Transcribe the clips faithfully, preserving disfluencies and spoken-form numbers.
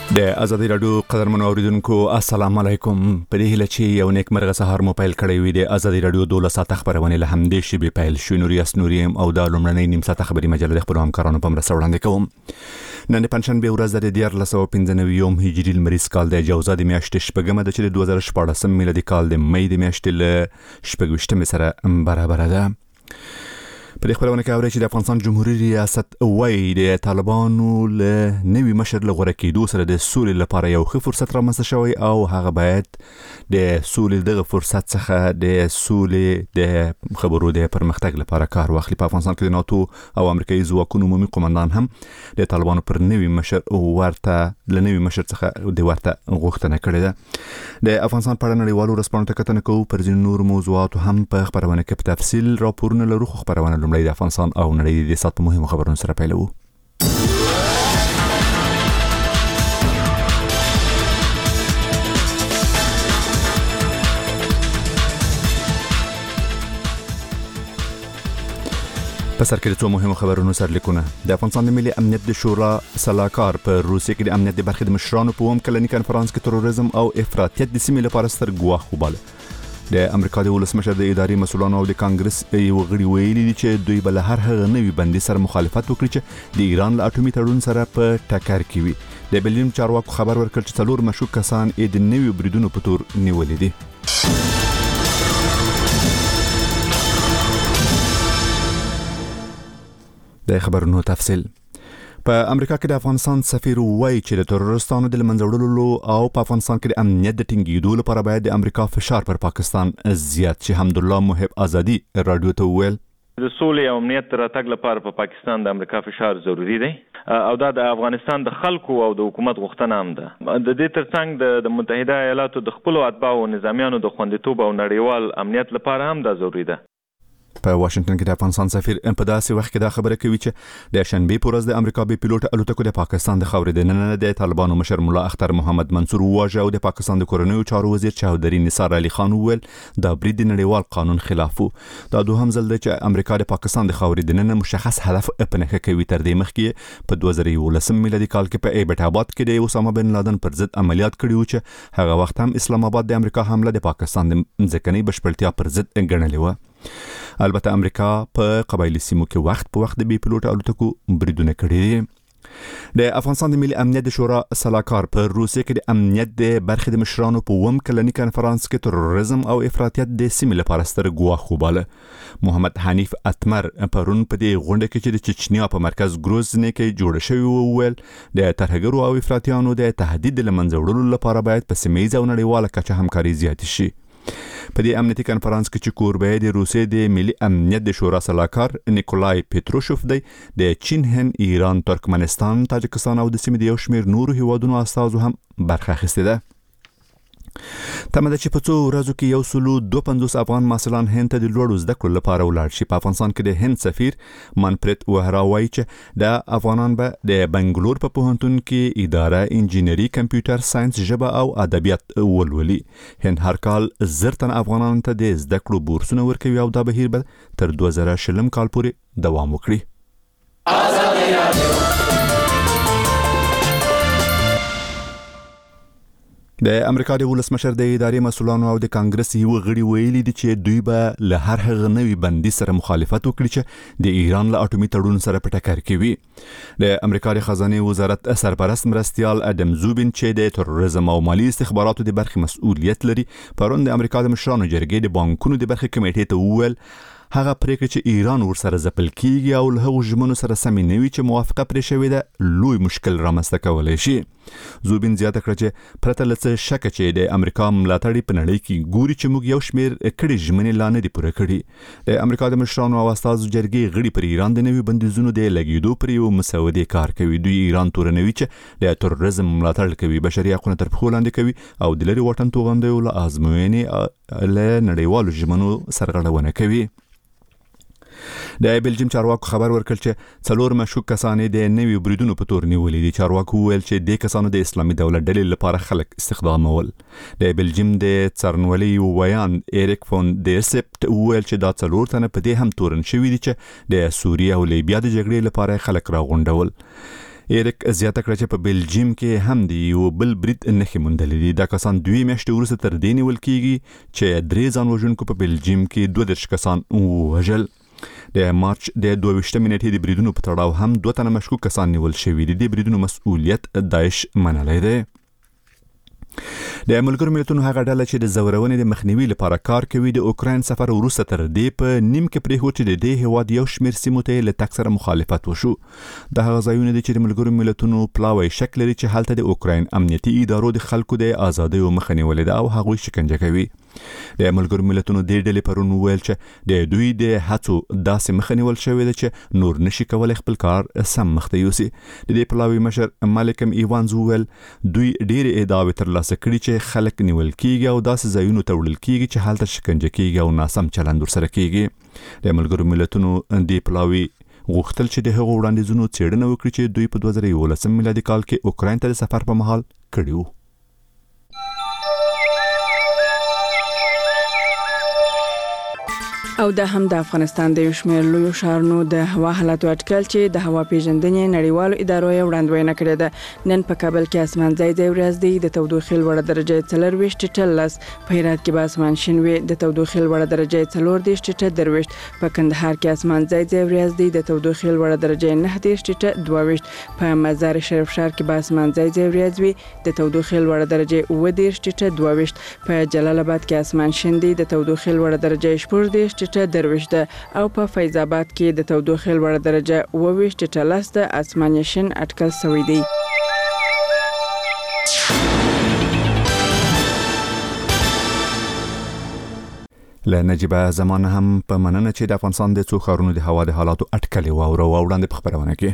د ازادي رادیو قدرمنو اوریدونکو السلام علیکم. په دې هیله چې یو نیک مرغه سهار مو پیل کړی وي. د ازادي رادیو دولس ساعته خبرونه له همدې شی پیل شو. نوري اسنوریم او د لومړنۍ نیم ساعته خبري مجله د خبرو همکارانو په مرسته وړاندې کوم. نن د پنځشنبه ورځ د دیار لسو پنځه نوي هجري لمریز کال د جوزا د میاشتې شپږمه د چې د دوه زره شپږ میلادي کال د مې د میاشتې له شپږ سره برابر ده. په دې خبرونه کې اوري چې د افغانستان جمهوریت ریاست وایي د طالبانو له نوي مشر له غوړه کېدو سره د سولې لپاره یو ښه فرصت رامنځته شوی او هغه باید د سولې دغه فرصت څخه د سولې د خبرو د پرمختګ لپاره کار واخلي. په افغانستان کې د ناتو او امریکایي ځواکونو عمومي قومندان هم د طالبانو پر نوي مشر ورته له نوي مشر څخه د ورته غوښتنه کړې ده. د افغانستان په اړه نړیوالو ورځپاڼو ته کتنه کوو. پر ځینو نورو موضوعاتو هم په خبرونه کې په تفصیل راپورونه لرو. خو خبرونه لومړی د افغانستان او نړۍ د سات په مهمو خبرونو سره پیلوو. په سر کې د څو مهمو خبرونو سرلیکونه. د افغانستان د ملي امنیت د شورا سلاکار په روسیې کې د امنیت د برخې د مشرانو په اووم کلني کنفرانس کې تروریزم او افراطیت د سیمې لپاره ستر ګواښ وباله. د امریکا د ولسمشر د اداري مسؤلانو او د کانګرس یو غړي ویلي دي چې دوی بل هر هغه نوي بندي سره مخالفت وکړي چې د ایران له اټومي تړون سره په ټکر کې وي. د بلجیم چارواکو خبر ورکړ چې څلور مشکوک کسان یې د نوي بریدونو په تور نیولې دي. د خبرونو تفصیل. په امریکا کې د افغانستان سفیر وایي چې د تروریستانو د منځوړلو او په افغانستان کې د امنیت د ټینګېدو لپاره باید د امریکا فشار پر پاکستان زیات شي. حمدالله محب آزادي رادیو ته وویل د سولې او امنیت راتګ لپاره په پاکستان د امریکا فشار ضروری دی او دا د افغانستان د خلکو او د حکومت غوښتنه هم ده. د دې ترڅنګ د متحده ایالاتو د خپل اتباع او نظامیانو د خوندیتوب او نړیوال امنیت لپاره هم دا ضروری ده. په واشنگټن کې د افغانستان سفیر په داسې وخت کې دا خبره کوي چې د شنبه پر ورځ د امریکا بي پیلوټ الوتکو د پاکستان د خاورې د نن د طالبانو مشر مولا اختر محمد منصور واجه او د پاکستان د کورنیو چارو وزیر چودري نثار علي خان وویل دا برید د نړیوال قانون خلاف وو. دا دوهم ځل دی چې امریکا د پاکستان د خاورې د نن مشخص هدف په نښه کوي. تر دې مخکې په دوه زره یولس میلادي کال کې په ایبټ آباد کې د اسامه بن لادن پر ضد عملیات کړي وو چې هغه وخت هم اسلام آباد د امریکا حمله د پاکستان د ځمکنۍ بشپړتیا پر ضد ګڼلې و. البته امریکا په قبایلی سیمو کې وخت په وخت د بي پیلوټ الوتکو بریدونه کړي دي. د افغانستان د ملي امنیت د شورا سلاکار په روسیې کې د امنیت د برخې د مشرانو په اووم کلني کنفرانس کې تروریزم او افراطیت د سیمې لپاره ستر ګواښ وباله. محمد حنیف اتمر پرون په دې غونډه کې چې د چچنیا په مرکز ګروزني کې جوړ شوی وویل د ترهګرو او افراطیانو د تهدید له منځه وړلو لپاره باید په سیمه او نړیواله کچه همکاري زیات شي. په دې امنیتي کنفرانس کې چې کوربه د روسیې د ملي امنیت د شورا سلاکار نیکولای پتروشوف دی د چین، هند، ایران، ترکمنستان، تاجکستان او د سیمې د یو شمېر نورو هیوادونو استازو هم برخه اخیستې ده. تمه ده چې په څو ورځو کې یو سلو دوه پنځوس افغان محصلان هند ته د لوړو زده کړو لپاره ولاړ شي. په افغانستان کې د هند سفیر منپریت وهرا وایي چې د افغانان به د بنګلور په پوهنتون کې اداره انجینری، کمپیوټر ساينس، ژبه او ادبیات ولولي. هند هر کال زر تن افغانانو ته د زده کړو بورسونه ورکوي او دا بهیر به تر دوه زره شلم کال پورې دوام وکړي. آزادي رادیو. د امریکا د ولسمشر د اداري مسؤلانو او د کانګرس یو غړي ویلي دي چې دوی به له هر هغه نوي بندي سره مخالفت وکړي چې د ایران له اټومي تړون سره په ټکر کې وي. د امریکا د خزانه وزارت سرپرست مرستيال ادم زوبین چې د تروریزم او مالی استخباراتو د برخې مسؤلیت لري پرون د امریکا د مشرانو جرګې د بانکونو د برخې کمیټې ته وویل هغه پریکړه چې ایران ورسره ځپل کیږي او له هغو ژمنو سره سمې نه وي چې موافقه پرې شوې ده لوی مشکل رامنځته کولی شي. زوبین زیاته کړه چې پرته له څه شکه چې د امریکا ملاتړي په نړۍ کې ګوري چې موږ یو شمېر کړي ژمنې لا نه دي پوره کړي. د امریکا د مشرانو او استازو جرګې غړي پر ایران د نوي بندیزونو د لګېدو پر یو مسودې کار کوي. دوی ایران تورنوي چې د تروریزم ملاتړ کوي، بشري حقوقونه تر پښو لاندې کوي او د لري واټن توغندیو له ازموینې له نړیوالو ژمنو سرغړونه کوي. د بلجیم چارواکو خبر ورکړ چې څلور مشکوک کسان د نوي بریدونو په تور نیولې دي. چارواکو ویل چې د کسانو د اسلامي دولت ډلې لپاره خلک استخدامول. د بلجیم د څارنولۍ ویان ایریک فون دیسپټ ویل چې دا څلور تنه په دې هم تورن شوي دي چې د سوریه او لیبیا د جګړې لپاره خلک راغونډول. ایرک زیاته کړه چې په بلجیم کې هم دی یو بل برید نښې موندلې دي. دا کسان دوی میاشتې وروسته تر دې نیول کیږي چې درې ځان وژونکو په بلجیم کې دوه دېرش کسان ووژل. د مارچ د دوه ویشتمې نیټې د بریدونو په تړاو هم دوه تنه مشکوک کسان نیول شوي دي. د بریدونو مسؤلیت داعش منلی دی. د ملګرو ملتونو هغه ډله چې د زورونې د مخنیوي لپاره کار کوي د اوکراین سفر وروسته تر دې په نیم کې پرېښود چې د دې هیواد یو شمېر سیمو ته له تګ سره مخالفت وشو. د هغه ځایونه دي چې د ملګرو ملتونو پلاوی شک لري چې هلته د اوکراین امنیتي ادارو د خلکو د ازادیو مخه نیولې ده او هغوی شکنجه کوي. د ملګرو ملتونو د ډلې پرون ویل چې د دوی د هڅو داسې مخه نیول شوې ده چې نور نشي کولای خپل کار سم مخته یوسي. د دې پلاوی مشر مالکم ایوانز ویل دوی ډېرې ادعاوې ترلاسه کړي چې خلک نیول کیږي او داسې ځایونو ته وړل کیږي چې هلته شکنجه کیږي او ناسم چلند ورسره کیږي. د ملګرو ملتونو د پلاوی غوښتل چې د هغو وړاندیزونو څېړنه وکړي چې دوی په دوه زره یولسم میلادي کال کې اوکراین ته د سفر په مهال کړي وو. او د هم د افغانستان د یو شمېر لویو ښارونو د هوا حالاتو اټکل چې د هوا پیژندنې نړیوالو ادارو یې وړاندوینه کړې ده. نن په کابل کې اسمان ځای ځای ورځ دی، د تودوخې لوړه درجه څلور ویشت ټیټه لس، په هرات کې به اسمان شین وي، د تودوخې لوړه درجه څلور دېرش ټیټه درویشت، په کندهار کې اسمان ځای ځای ورځ دی، د تودوخې لوړه درجه نهه دېرش ټیټه دوه ویشت، په مزار شریف ښار کې به اسمان ځای ځای ورځ وي، د تودوخې لوړه درجه اوه دېرش ټیټه دوه ویشت، په جلال آباد کې اسمان شین دی، د تودوخې لوړه درجه شپږ دېرش ټیټه درویشت ده، او په فیض آباد کې د تودوخې لوړه درجه اوه ویشت ټیټه لس ده، اسمان شین اټکل شوی دی. له نجیبه زمانه هم په مننه چې د افغانستان د څو ښارونو د هوا د حالاتو اټکلې واورو او وړاندې په خپرونه کې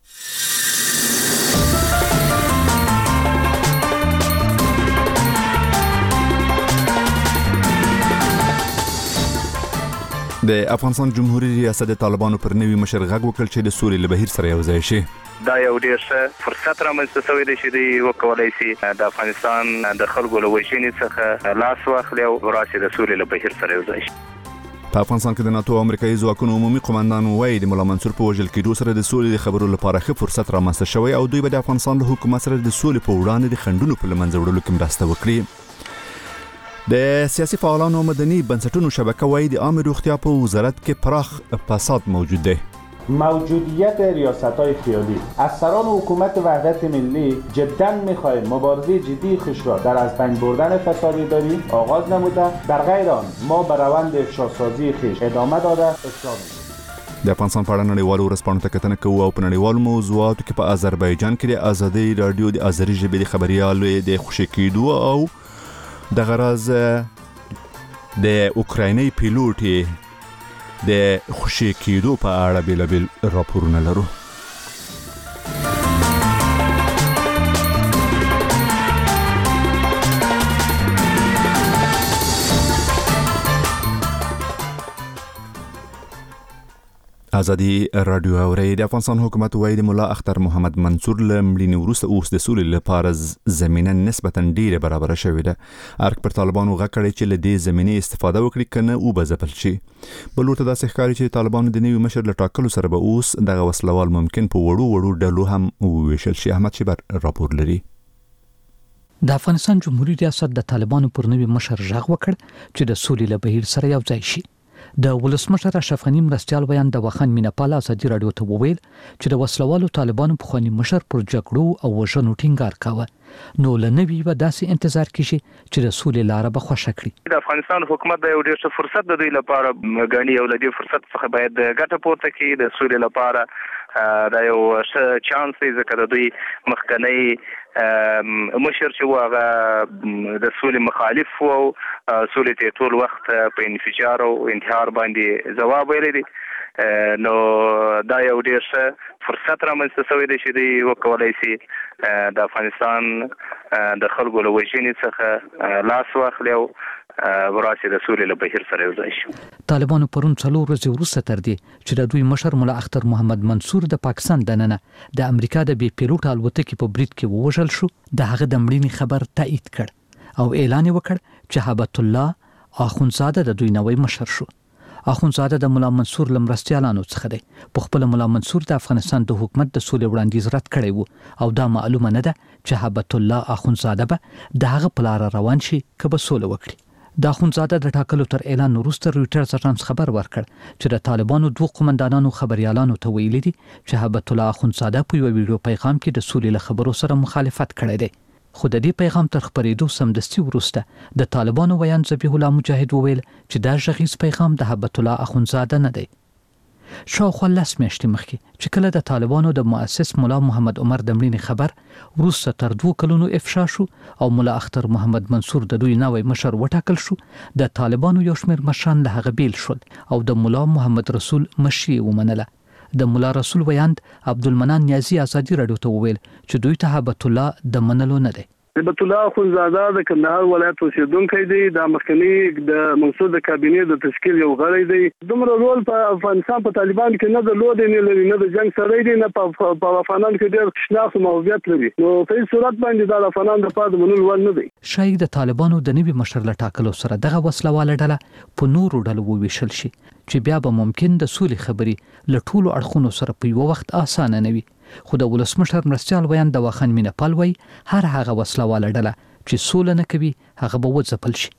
د افغانستان جمهوریت ریاست د طالبانو پر نوي مشر غږ وکړ چې د سولې له بهیر سره یو ځای شي. دا یو ډېر ښه فرصت رامنځته شوی دی چې دوی وکولی شي د افغانستان د خلکو له وژنې څخه لاس واخلي او راشي د سولې له بهیر سره یو ځای شي. په افغانستان کې د ناتو امریکایي ځواکونو عمومي قومندان وایي د ملا منصور په وژل کېدو سره د سولې د خبرو لپاره ښه فرصت رامنځته شوی او دوی به د افغانستان له حکومت سره د سولې په وړاندې د خنډونو په له منځه وړلو کې مرسته وکړي. د سیاسي فعالانو مدني بنسټونو شبکه وایي د عامه روغتیا په وزارت کې پراخ فساد موجود دی. موجودیت ریاست‌های خیالی از سران حکومت وحدت ملی جدا می‌خواهیم مبارزه جدی خوش را در از بین بردن فساد اداری آغاز نموده، در غیر آن ما به روند افشاسازی خویش ادامه داده اصرار می‌کنیم. د افغانستان په اړه نړیوالو ورځپاڼو ته کتنه کوو او په نړیوالو موضوعاتو کې په آذربایجان کې د ازادي رادیو د آذري ژبې د خبريالو د خوشی کېدو او د غرض د اوکرایني پیلوټ د خوشی کېدو په اړه بیلابیل راپورونه لرو. ازادي رادیو اوري. د افغانستان حکومت وایي د مولا اختر محمد منصور له مړینې وروسته اوس د سولې لپاره زمینه نسبتا ډیره برابره شوې ده. ارګ پر طالبانو غږ کړی چې له دې زمینې استفاده وکړي کنه او به ځپل شي. بل ورته داسې ښکاري چې طالبانو د نوي مشر له ټاکلو سره به اوس دغه وسلوال ممکن په وړو وړو ډلو هم وویشل شي. احمد شیبر راپور لري. د افغانستان جمهوریت ریاست د طالبانو پر نوي مشر غږ وکړ چې د سولې له بهیر سره یو ځای شي. د ولسمشر اشرف غنی مرستیال بیان د وخان مینپال ازادي رادیو ته وویل چې د وسلوالو طالبانو په خواني مشر پر جګړو او وژنو ټینګار کاوه. نو لنوي و داسې انتظار کیږي چې د سولې لار به خوښ کړي. د افغانستان حکومت د یو ډېر ښه فرصت د دوی لپاره غني او د دې فرصت څخه باید ګټه پورته کړي. د سولې لپاره دا یو ښه چانس دی ځکه د دوی مخکنی مشر چې هغه د سولې مخالف وو، سولې ته ټول وخت په انفجار او انتحار باندې ځواب ویلی دی. نو دا یو ډېر ښه فرصت رامنځته شوی دی چې دوی وکولی شي د افغانستان د خلکو له وژنې څخه لاس واخلي او وراسي د سولې له بهیر سره یو ځای شي. طالبانو پرون څلور ورځې وروسته تر دې چې د دوی مشر مولا اختر محمد منصور د پاکستان دننه د امریکا د بې پیلوټ الوتکې په برید کې ووژل شو د هغه د مړینې خبر تایید کړ او اعلان وکړ چې هبت الله اخونزاده د دوی نوی مشر شو. اخونزاده د مولا منصور لمرستيالانو څخه دی. په خپل مولا منصور د افغانستان د حکومت د سولې وړاندیز رد کړی وو او دا معلومه نه ده چې هبت الله اخونزاده به د هغه په لار روان شي که به سوله وکړي. د اخونزاده د ټاکلو تر اعلان وروسته رويټرز اژانس خبر ورکړ چې د طالبانو دوه قومندانانو خبريالانو ته ویلي دي چې هبت الله اخونزاده په یو ویډیو پیغام کې د سولې له خبرو سره مخالفت کړی دی. خو د دې پیغام تر خبرېدو سمدستي وروسته د طالبانو ویان ذبیح الله مجاهد وویل چې دا غږیز پیغام د هبت الله اخونزاده نه دی. شاوخوا لس میاشتې مخکې چې کله د طالبانو د مؤسس مولا محمد عمر د مړینې خبر وروسته تر دوه کلونو افشا شو او مولا اختر محمد منصور د دوی نوی مشر وټاکل شو، د طالبانو یو شمېر مشران له هغه بیل شول او د مولا محمد رسول مشري ومنله. د مولا رسول ویاند عبدالمنان نیازی ازادي راډیو ته وویل چې دوی ته هبت الله د منلو نه دی. هبت الله اخونزاده د کندهار ولایت اوسیدونکی دی، د مخکنی د منصور د کابینې د تشکیل یو غړی دی. دومره رول په افغانستان په طالبان کې نه درلود، نه لري، نه د جنگ سره دی، نه په افغانان کې ډېر شناخت او موقعیت لري. نو په هیڅ صورت باندې د افغانان د پاره منل ول نه دی. شاید د طالبانو د نوي مشر له ټاکلو سره دغه وسلواله ډله په نورو ډلو وویشل شي چې بیا به ممکن د سولې خبرې له ټولو اړخونو سره په یو وخت اسانه نه وي. خو د ولسمشر مرستيال ویان د واخان مینپال وای هر هغه وسلواله ډله چې سوله نه کوي هغه به وځپل شي.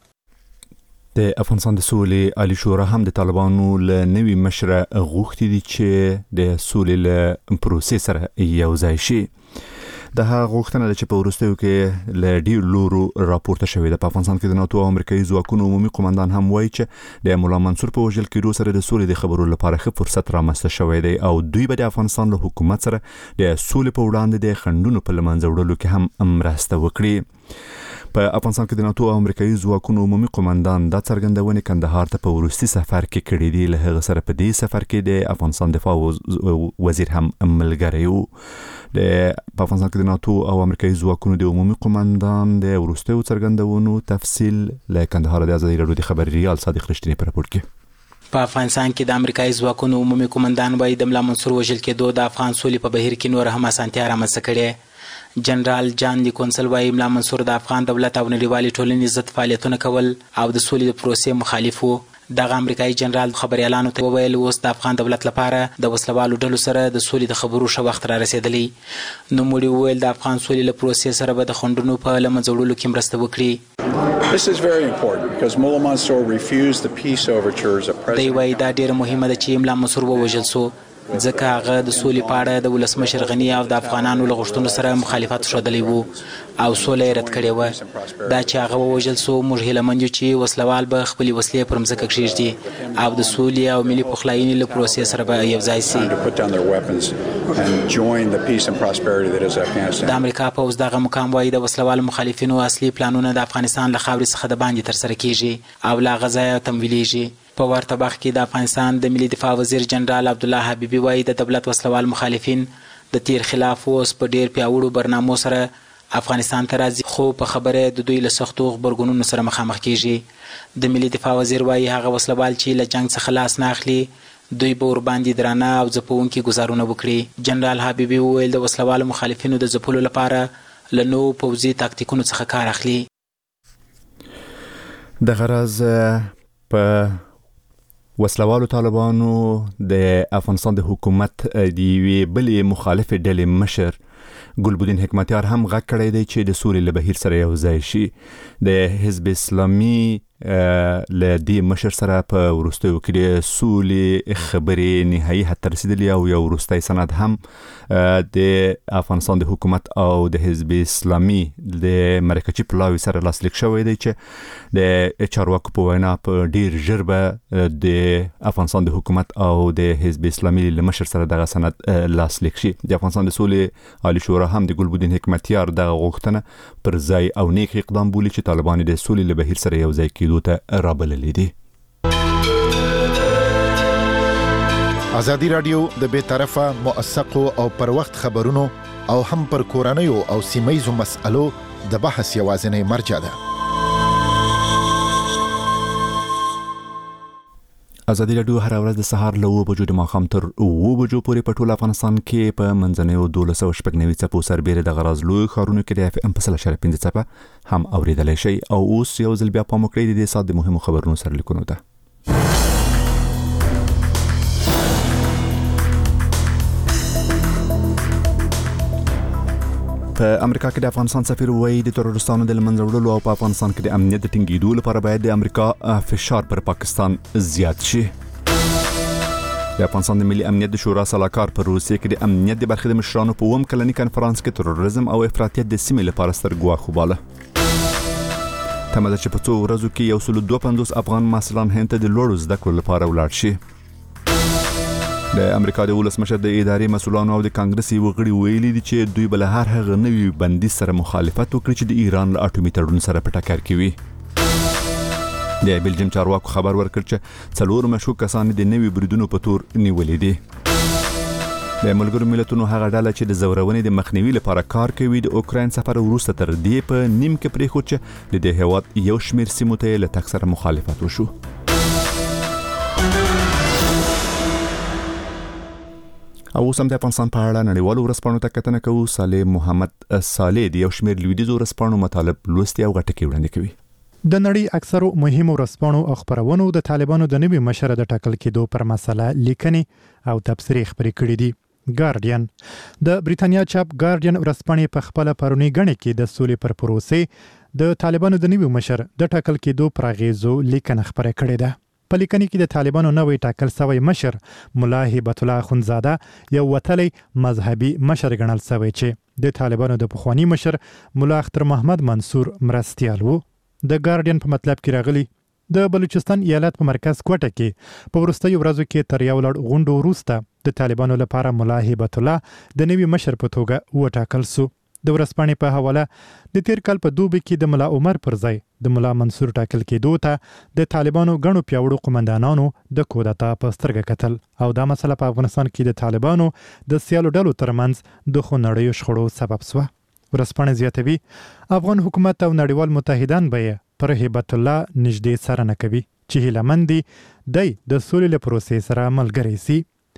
د افغانستان د سولې عالی شورا هم د طالبانو له نوي مشر غوښتي دي چې د سولې له پروسې سره یو ځای شي. د هغه غوښتنه چې په وروستیو کې له ډیر لورو راپورته شوې ده. په افغانستان کې د ناتو او امریکایي ځواکونو عمومي قومندان هم وایي چې د مولا منصور په وژل کېدو سره د سولې د خبرو لپاره ښه فرصت رامنځته شوی دی او دوی به د افغانستان له حکومت سره د سولې په وړاندې د خنډونو په لمنځه وړلو کې هم مرسته وکړي. په افغانستان کې د ناتو او امریکایي ځواکونو عمومي قومندان دا څرګندونې کندهار ته په وروستي سفر کې کړې دي. له هغه سره په دې سفر کې د افغانستان دفاع وزیر هم ملګری و. د په افغانستان کې د ناتو او امریکایي ځواکونو د عمومي قومندان د وروستي څرګندونو تفصیل له کندهار د ازادي راډیو د خبريال صادق رښتینی په راپور کې. په افغانستان کې د امریکایي ځواکونو عمومي قومندان وایي د مولا منصور وژل کېدو د افغان سولې په بهیر کې نور هم اسانتیا رامنځته کړې. جنرال جان دی کونسل وایي مولا منصور د افغان دولت او نړیوالې ټولنې ضد فعالیتونه کول او د سولې د پروسې مخالف وو. دغه امریکایي جنرال خبريالانو ته وویل اوس د افغان دولت لپاره د وسلوالو ډلو سره د سولې د خبرو ښه وخت را رسېدلی. نو موږ وویل د افغان سولې له پروسې سره به د خنډونو په له منځه وړلو کې مرسته وکړي. This is very important because Mullah Mansour refused the peace overtures of President. دی وایي دا ډېره مهمه ده چې مولا منصور ووژل سو ځکه هغه د سولې په اړه د ولسمشر غني او د افغانانو له غوښتنو سره مخالفت ښودلی وو او سوله یې رد کړې وه. دا چې هغه ووژل سو موږ هیلهمند یو چې وسلوال به خپلې وسلې پر مځکه کښېږدي او د سولې او ملي پخلاینې له پروسې سره به یو ځای سي. د امریکا پوځ دغه مقام وایي د وسلوالو مخالفینو اصلي پلانونه د افغانستان له خاورې څخه د باندې ترسره کیږي او له هغه ځایه تمویلیږي. په ورته وخت کې د افغانستان د ملي دفاع وزیر جنرال عبدالله حبیبي وایي د دولت وسلوال مخالفین د تیر خلاف اوس په ډیر پیاوړو برنامو سره افغانستان ته راځي، خو په خبره د دوی له سختو غبرګونونو سره مخامخ کیږي. د ملي دفاع وزیر وایي هغه وسلوال چې له جنگ څخه لاس نه اخلي دوی به ورباندې درانه او ځپونکي ګزارونه وکړي. جنرال حبیبي وویل د وسلوالو مخالفینو د ځپلو لپاره له نوو پوځي تاکتیکونو څخه کار اخلي. د غرض په وسلوالو طالبانو د افغانستان د حکومت د یوې بلې مخالفې ډلې مشر ګلبدین حکمتیار هم غږ کړی دی چې د سولې له بهیر سره یو ځای شي. د حزب اسلامي له دې مشر سره په وروستیو کې د سولې خبرې نهایي حد ته رسېدلي او یو وروستی سند هم د افغانستان د حکومت او د حزب اسلامي د مرکچي پلاوي سره لاسلیک شوی دی چې د چارواکو په وینا په ډیر ژر به د افغانستان د حکومت او د حزب اسلامي له مشر سره دغه سند لاسلیک شي. د افغانستان د سولې عالی شورا هم د ګلبدین حکمتیار دغه غوښتنه پر ځای او نیک اقدام بولي چې طالبان د سولې له بهیر سره یو ځای کېدو ته رابللي دي. ازادي راډیو د بې طرفه موثقو او پر وخت خبرونو او هم پر کورنیو او سیمه‌یزو مسألو د بحث یوازینی مرجع ده. ازادي راډیو هر ورځ د سهار له اوه بجو د ماښام تر اوه بجو پورې په ټول افغانستان کې په منځنیو دولس سوه شپږ نوي څپو سربېره د غراض لوی ښارونو کې د اف ام په سل اشاریه پنځه څپه هم اورېدلی شئ. او اوس یو ځل بیا پام وکړئ د دې ساعت د مهمو خبرونو سرلیکونو ته. په امریکا کې د افغانستان سفیر وایي د تروریستانو د منځه وړلو او په افغانستان کې د امنیت د ټینګېدو لپاره باید د امریکا فشار پر پاکستان زیات شي. د افغانستان د ملي امنیت د شورا سلاکار پر روسیې کې د امنیت د برخې د مشرانو په اووم کلني کنفرانس کې تروریزم او افراطیت د سیمې لپاره ستر ګواښ وباله. تمه ده چې په څو ورځو کې یو سل دوه پنځوس افغان محصلان هند ته د لوړو زده کړو لپاره ولاړ شي. د امریکا د ولسمشر د ادارې مسؤلانو او د کانګرس یو غړي ویلي دي چې دوی بل هر هغه نوي بندیز سره مخالفت وکړي چې د ایران له اټومي تړون سره په ټکر کې وي. د بلجیم چارواکو خبر ورکړ چې څلور مشکوک کسان د نوي بریدونو په تور نیولې دي. د ملګرو ملتونو هغه ډله چې د زورونې د مخنیوي لپاره کار کوي د اوکراین سفر وروسته تر دې په نیم کې پریښود چې د دې هیواد یو شمېر سیمو ته له تک سره مخالفت وشو. او اوس هم د افغانستان په اړه نړیوالو ورځپاڼو ته کتنه کوو. صالح محمد صالح د یو شمېر لویدیځو ورځپاڼو مطالب لوستي او غټکې وړاندې کوي. د نړۍ اکثرو مهمو ورځپاڼو او خبرونو د طالبانو د نوي مشر د ټاکل کېدو پر مسله لیکنې او تبصرې خبرې کړې دي. ګارډین د بریتانیا چاپ ګارډین ورځپاڼې په خپل پرونی غڼې کې د سولې پر پروسې د طالبانو د نوي مشر د ټاکل کېدو پر اغیزو لیکنه خبره کړې ده. په لیکنه کې د طالبانو نوې ټاکل شوی مشر مولا هبت الله اخوندزاده یو وتلی مذهبي مشر ګڼل شوی چې د طالبانو د پخوانی مشر مولا اختر محمد منصور مرستیال وو. د ګارډین په مطلب کې راغلی د بلوچستان ایالت په مرکز کوټه کې په وروستیو ورځو کې تر یو لړ غونډو وروسته د طالبانو لپاره مولا هبت الله د نوي مشر په توګه وټاکل شو. د ورځپاڼې په حواله د تیر کال په دوبي کې د مولا عمر پر ځای د مولا منصور ټاکل کېدو ته د طالبانو غنو پیاوړو قومندانانو د کودتا په سترګه کتل او دا مسله په افغانستان کې د طالبانو د سیالو ډلو ترمنځ د خونړیو شخړو سبب شوه. ورځپاڼه زیاتوي افغان حکومت او نړیوال متحدان به پر هبت الله نږدې سره نه کوي چې هیله مند دي دی د سولې له پروسې سره ملګری سي.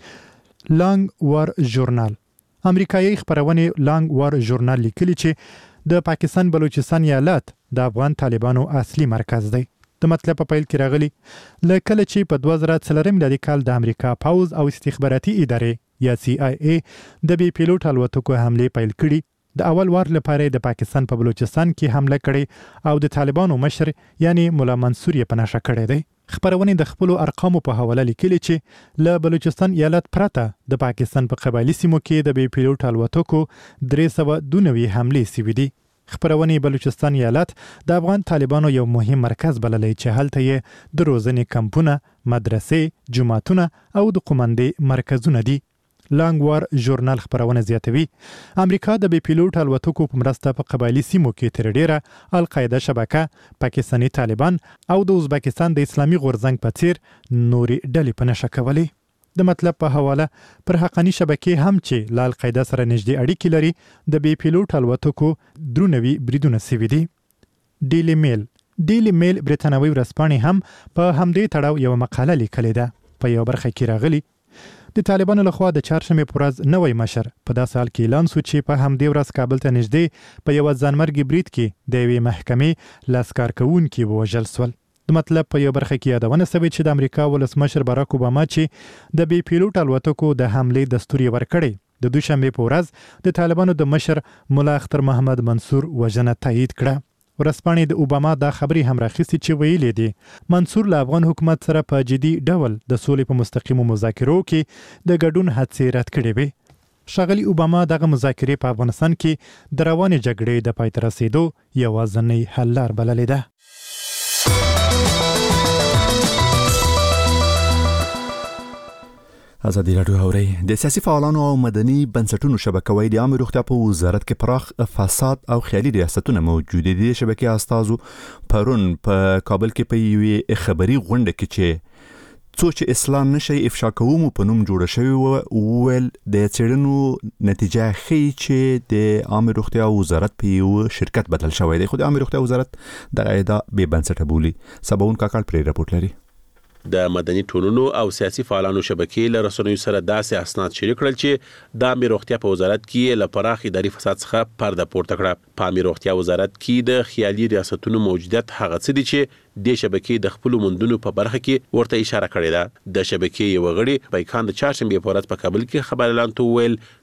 لانګ وار ژورنال امریکایي خبرونه لانګ وار ژورنال لیکلي چې د پاکستان بلوچستان ایالت د افغان طالبانو اصلي مرکز دی. د مطلب په پیل کې راغلی لکه چې په دوه زره څلور میلادي کال د امریکا پاوز او استخباراتي ادارې یا سی آی ای د بي پیلوټ الوتکو حمله پیل کړي. د اول وار لپاره د پاکستان په بلوچستان کې حمله کړې او د طالبانو مشر یعنی مولا منصور یې پناشه کړی دی. خبرونه د خپل ارقامو په حواله لیکلي چې له بلوچستان ایالت پرته د پاکستان په قبایلی سیمو کې د بي پیلوټ الوتکو درې سوه دوه نوي حملې شوې دي. خبرونه بلوچستان ایالت د افغان طالبانو یو مهم مرکز بللی چې هلته یې د روزنې کمپونه، مدرسې، جماعتونه او د قومندې مرکزونه دي. لانګ وار ژورنال خبرونه زیاتوي امریکا د بي پیلوټ الوتکو په مرسته په قبایلی سیمو کې تر ډیره القاعده شبکه، پاکستاني طالبان او د ازبکستان د اسلامي غورځنګ په څیر نوري ډلې په نشه کولې. د مطلب په حواله پر حقانی شبکې هم چې له القاعده سره نږدې اړیکې لري د بي پیلوټ الوتکو درونوي بریدونه سوي دي. ډیلی میل ډیلی میل بریتانوي ورځپاڼې هم په همدې تړاو یو مقاله لیکلې ده. په یو برخه کې راغلي د طالبانو لخوا د چهارشنبې په ورځ نوی مشر په داسې حال کې اعلان شو چې په همدې ورځ کابل ته نږدې په یوه ځانمرګي برید کې د یوې محکمې لاسکار کوونکي ووژل شول. د مطلب په یو برخه کې یادونه شوې چې د امریکا ولسمشر باراک اوباما چې د بي پیلوټ الوتکو د حملې دستور یې ورکړی د دوشنبې په ورځ د طالبانو د مشر مولا اختر محمد منصور وژنه تایید کړه. ورځپاڼې د اوباما دا خبرې هم راخیستې چې ویلي دي منصور له افغان حکومت سره په جدي ډول د سولې په مستقیمو مذاکرو کې د ګډون هڅې رد کړې وې. ښاغلي اوباما دغه مذاکرې په افغانستان کې د روانې جګړې د پای ته رسېدو یوازینۍ حل لار بللې ده. ازادي راډیو اوري د سیاسي فعالانو او مدني بنسټونو شبکه وای د عامه روغتیا په وزارت کې پراخ فساد او خیالي ریاستونه موجود دي. د شبکې استازو پرون په کابل کې په یوې خبري غونډه کې چې څو چې اسلام نشي افشا کوم په نوم جوړ شوی او ول د چیرنو نتیجه خي چې د عامه روغتیا وزارت په یو شرکت بدل شوی دی. خو د عامه روغتیا وزارت د قاعده به بنسټه بولی. سباون کاکړ پرې راپورټ لري. د مدني ټولنو او سیاسي فعالانو شبکې له رسنیو سره داسې اسناد شریک کړل چې د عامه روغتیا په وزارت کې له پراخ اداري فساد څخه پرده پورته کړه. په عامه روغتیا وزارت کې د خیالي ریاستونو موجودیت هغه څه دي چې د شبکې د خپل مندونو په برخه کې ورته اشاره کړې ده. د شبکې یو غړي پیکان د چهارشنبې په ورځ په کابل کې خبر اعلان تو ویل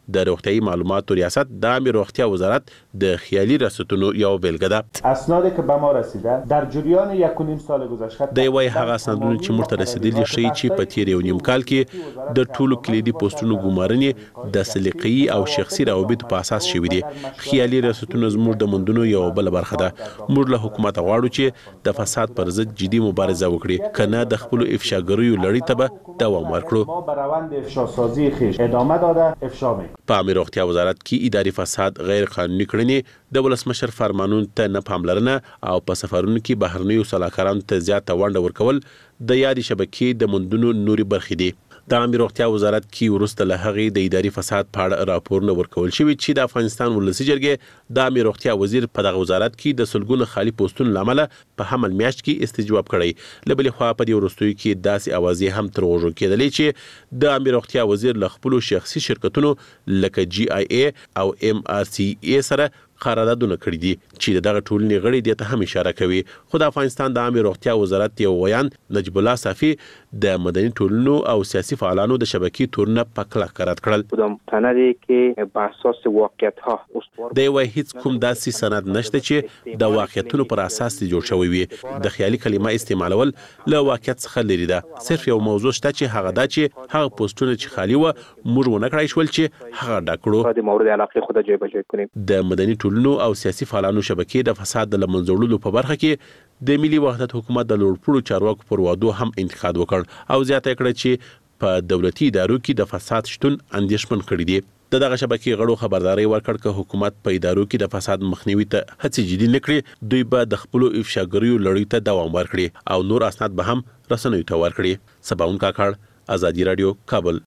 د روغتيایي معلوماتو ریاست د عامه روغتیا وزارت د خیالي رسټونو یو بیلګه ده. اسنادی که به ما رسیده در جریان یک و نیم سال گذشته د وای هغه اسنادونه چې موږ ته رسیدلي شي چې په تیر یو نیم کال کې د ټولو کلیدي پوسټونو ګمارنې د سلیقي او شخصي روابطو په اساس شوي دي. خیالي رسټونه زموږ د مندونو یو بل برخه ده. موږ له حکومت غواړو چې د فساد پر ضد جدي مبارزه وکړي، کنه د خپل افشاګریو لړۍ ته به دوام ورکړو. ما به روند افشاسازی خیش ادامه داده افشا می‌کنیم. په عامه روغتیا وزارت کې اداري فساد، غیر قانوني کړنې، د ولسمشر فرمانونو ته نه پاملرنه او په سفرونو کې بهرنیو سلاکارانو ته زیاته ونډه ورکول د یادې شبکې د مندونو نوري برخې دي. د عامه روغتیا وزارت کې ورسته له هغې د اداري فساد په اړه راپورونه ورکول شوي چې د افغانستان ولسي جرګې د عامه روغتیا وزیر په دغه وزارت کې د سلګونو خالي پوسټونو لامل په حمل میاشت کې استجواب کړی. له بلې خوا په دې وروستیو کې داسې اوازې هم تر غوږو کېدلې چې د عامه روغتیا وزیر له خپلو شخصي شرکتونو لکه جی آی ای او ام آر سی ای سره قراردادونه کړی دي چې دغه ټولنې غړي دي ته هم اشاره کوي. خو د افغانستان د عامه روغتیا وزارت یو ویان نجیب الله صافي د مدني ټولنو او سیاسي فعالانو د شبکې تورونه په کلک رد کړل. کدام سندی که بر اساس واقعیت ها د یو هیڅ کوم داسې سند نشته چې د واقعیتونو پر اساس جوړ شوی وي. د خیالي کلمه استعمالول له واقعیت څخه لري ده. صرف یو موضوع شته چې هغه دا چې هغه پوسټونه چې خالی و موږ ونه کړای شول چې هغه ډاکړو د مورد علاقه خود جای بجای کنیم. د مدني ټولنو او سیاسي فعالانو شبکې د فساد د لمنځوړلو په برخه کې د ملي وحدت حکومت د لوړپوړو چارواکو پر وعدو هم انتقاد وکړ او زیاته کړه چې په دولتي ادارو کې د فساد شتون اندېښمن کړی دي. د دغه شبکې غړو خبرداري ورکړ چې حکومت په ادارو کې د فساد مخنیوي ته هڅې جدي نه کړي، دوی به د خپلو افشاګریو لړۍ ته دوام ورکړي او نور اسناد به هم رسنیو ته ورکړي. سباون کاکړ، ازادي رادیو، کابل.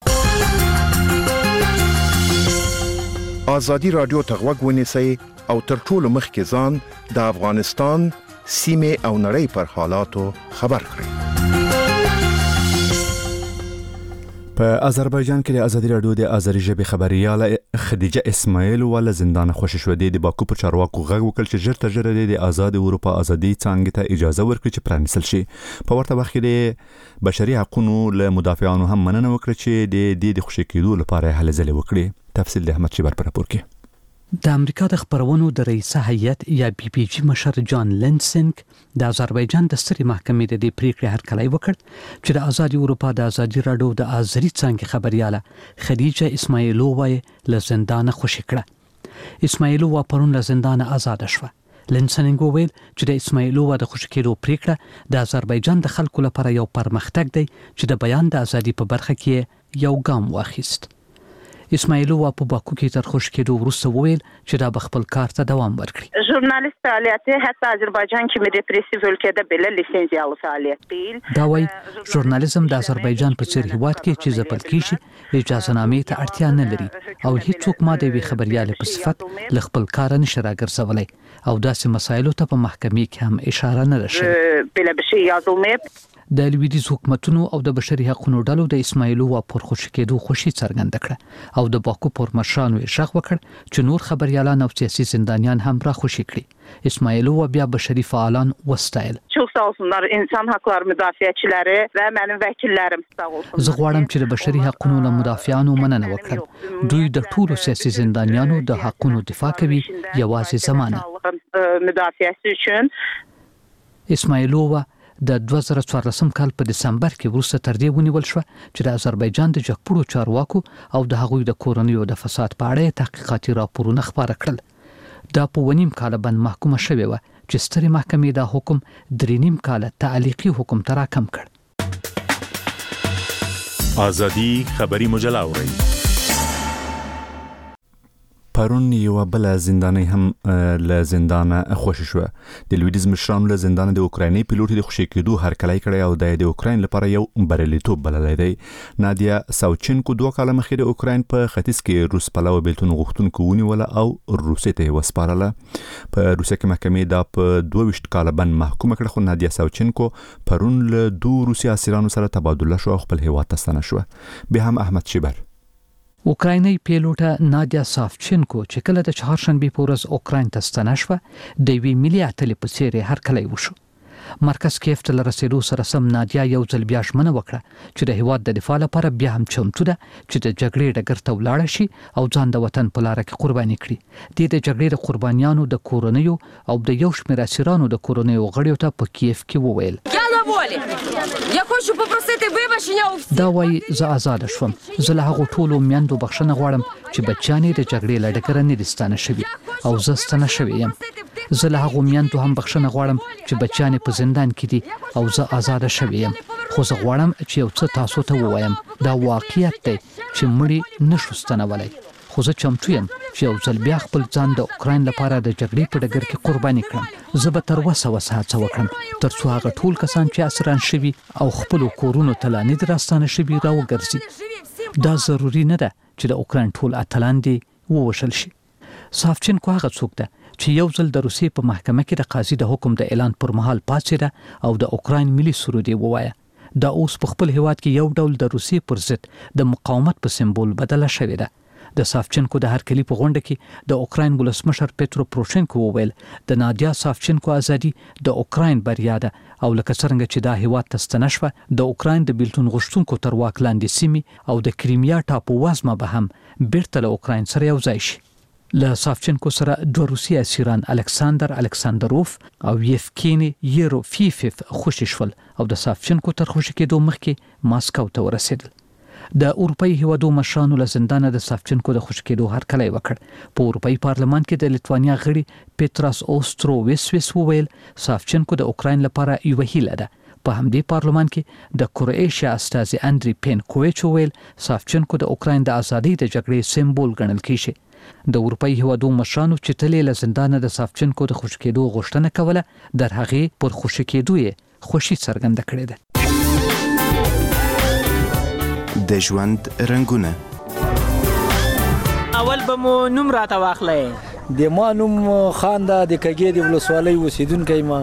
ازادي رادیو ته غوږ ونیسئ او تر ټولو مخکې ځان د افغانستان سیمې او نړۍ پر حالاتو خبر کړئ. په آذربایجان کې د ازادي رادیو د آذري ژبې خبرياله خدیجه اسماعیل ول زندان خوشی شو د باکو پر چارواکو غږ وکړ چې ژر تر ژره د آزاد اروپا ازادي څنګه ته اجازه ورکړي چې پرانیستل شي. په ورته وخت کې د بشري حقوقو له مدافعانو هم مننه وکړه چې د دې د خوشی کېدو لپاره هلې ځلې وکړي. تفصیل د احمد شیبر پر راپور کې. د امریکا د خبرونو د رئیسه هیئت یا بي پي جي مشر جان لینسنګ د آذربایجان د سترې محکمې د دې پریکړې هرکلی وکړ چې د آزاد اروپا د آزادي رادیو د آذري څانګې خبرياله خدیجه اسماعیلووا له زندان خوشی کړه. اسماعیلووا پرون له زندان آزاد شوه. لینسنګ وویل چې د اسماعیلووا د خوشی کېدو پریکړه د آذربایجان د خلکو لپاره یو پرمختګ دی چې د بیان د ازادي په برخه کې یو ګام واخیست. اسماعیلووا په باکو کې تر خوش کېدو وروسته وویل چې دا بخپل کار ته دوام ورکړي. ژورنالیست فعالیت حتی آذربایجان کې مې ریپریسیو ولکه بل لیسنسیال فعالیت دیل دا وایي ژورنالیزم د آذربایجان په څیر هیواد کې چې ځپل کیږي اجازه نامې ته اړتیا نه لري او هیڅوک ما د وی خبريال په صفت ل خپل کار نشه راګرځولای او داسې مسایلو ته په محکمې کې هم اشاره نه راشي. بل بشي یادومه د لویدیز حکومتونو او د بشري حقوقو ډلو د اسماعیلووا پر خوشی کېدو خوشی څرګنده کړه او د باکو پر مشرانو یې شغ وکړ چې نور خبريالان او سیاسي زندانیان هم را خوشی کړي. اسماعیلووا بیا بشري فعالان وستایل. Çox sağ olsunlar insan hakları müdafiəçiləri və mənim vəkillərim sağ olsun. زه غواړم چې د بشري حقوقو له مدافعانو مننه وکړم. دوی د ټولو سیاسي زندانیانو د حقوقو دفاع کوي یوازې زمانه. مدافعەsi üçün اسماعیلووا د دوه زره څوارلسم کال په دسمبر کې وروسته تر دې ونیول شو چې د آذربایجان د جګپوړو چارواکو او د هغوی د کورنیو د فساد په اړه تحقیقاتي راپورونه خپاره کړل. دا په ونیم کال باندې محکومه شوې و چې سترې محکمې دا حکم درې نیم کال تعلیقي حکم ته راکم کړ. ازادي خبري مجله اوري. پرون یو بل زنداني هم له زندانه خوشی شو. د لویدیز مشرانو له زندانه د اوکرایني پیلوټ د خوشی کېدو هرکلی کړی او د اوکراین لپاره یو بریالیتوب بللی دی. نادیا ساوچنکو دوه کاله مخکې د اوکراین په ختیځ کې روس پلوه بیلتون غوښتونکو ونیوله او روسیې ته وسپارله. په روسیې کې محکمې دا په دوه ویشت کاله باندې محکومه کړه خو نادیا ساوچنکو پرون له دوه روسي اسیرانو سره تبادله شو او خپل هیواد ته ستنه شو. به هم احمد شیبر. اوکرایني پیلوټه نادیا سافچنکو چې کله د چهارشنبه په ورځ اوکراین ته ستنه شوه د وی ملي اتلې په څیر هرکلی وشو. مرکز کیف ته رسیدو سره سم نادیا یو ځل بیا ژمنه وکړه چې د هیواد د دفاع لپاره بیا هم چمتو ده چې د جګړې ډګر ته ولاړ شي او ځان د وطن په لار کې قرباني کړي. د جګړې د قربانیانو د کورنیو او د یو شمېر اسیرانو د کورنیو غړیو ته په کیف کې وویل دا وایي زه آزاده شوم. زه له هغو ټولو میندو بخښنه غواړم چې بچیان یې د جګړې له ډګره نه دي ستانه شوي او زه ستانه شوی یم. زه له هغو میندو هم بخښنه غواړم چې بچیان یې په زندان کې دي او زه آزاده شوی یم. خو زه غواړم چې یو څه تاسو ته ووایم. دا واقعیت دی چې مړي نشو ستنولی، خو زه چمتو یم چې یو ځل بیا خپل ځان د اوکراین لپاره د جګړې په ډګر کې قرباني کړم. زه به تر وسه وسه هڅه وکړم تر څو هغه ټول کسان چې اسیران شوي او خپلو کورونو ته لا نه دي راستانه شوي راوګرځي. دا ضروري نه ده چې د اوکراین ټول اتلان دې ووژل شي. سافچینکو هغه څوک ده چې یو ځل د روسیې په محکمه کې د قاضي د حکم د اعلان پر مهال پاڅېده او د اوکراین ملي سرود یې ووایه. دا اوس په خپل هیواد کې یو ډول د روسیې پر ضد د مقاومت په سمبول بدله شوې ده. د سافچینکو د هرکلي په غونډه کې د اوکراین ولسمشر پیترو پروشینکو وویل د نادیا سافچینکو ازادي د اوکراین بریا ده او لکه څنګه چې دا هیواد ته ستنه شوه د اوکراین د بیلتون غوښتونکو تر واک لاندې سیمې او د کریمیا ټاپو وزمه به هم بیرته له اوکراین سره یو ځای شي. له سافچینکو سره دوه روسي اسیران الکساندر الکساندروف او یفکینی یروفیفف خوشي شول او د سافچینکو تر خوشي کېدو مخکې ماسکو ته ورسېدل. د اروپאי هیوادو مشرانو له زندانه د سافچینکو د خوشي کېدو هرکلی وکړ. په اروپאי پارلمان کې د لیتوانیا غړي پیتراس اوستروویسویس وویل سافچینکو د اوکراین لپاره یوه هیله ده. په همدې پارلمان کې د کروئیشیا استازي اندری پینکویچ وویل سافچینکو د اوکراین د ازادۍ د جګړې سمبول ګڼل کیږي. د اروپאי هیوادو مشرانو چې تلې له زندانه د سافچینکو د خوشي کېدو غوښتنه کوله در هغې پر خوشي کېدو یې خوشي څرګنده کړې ده. د ژوند رنګونه اول به مو نوم راته واخلئ. د ما نوم خان ده د کږې د ولسوالۍ اوسېدونکی ما.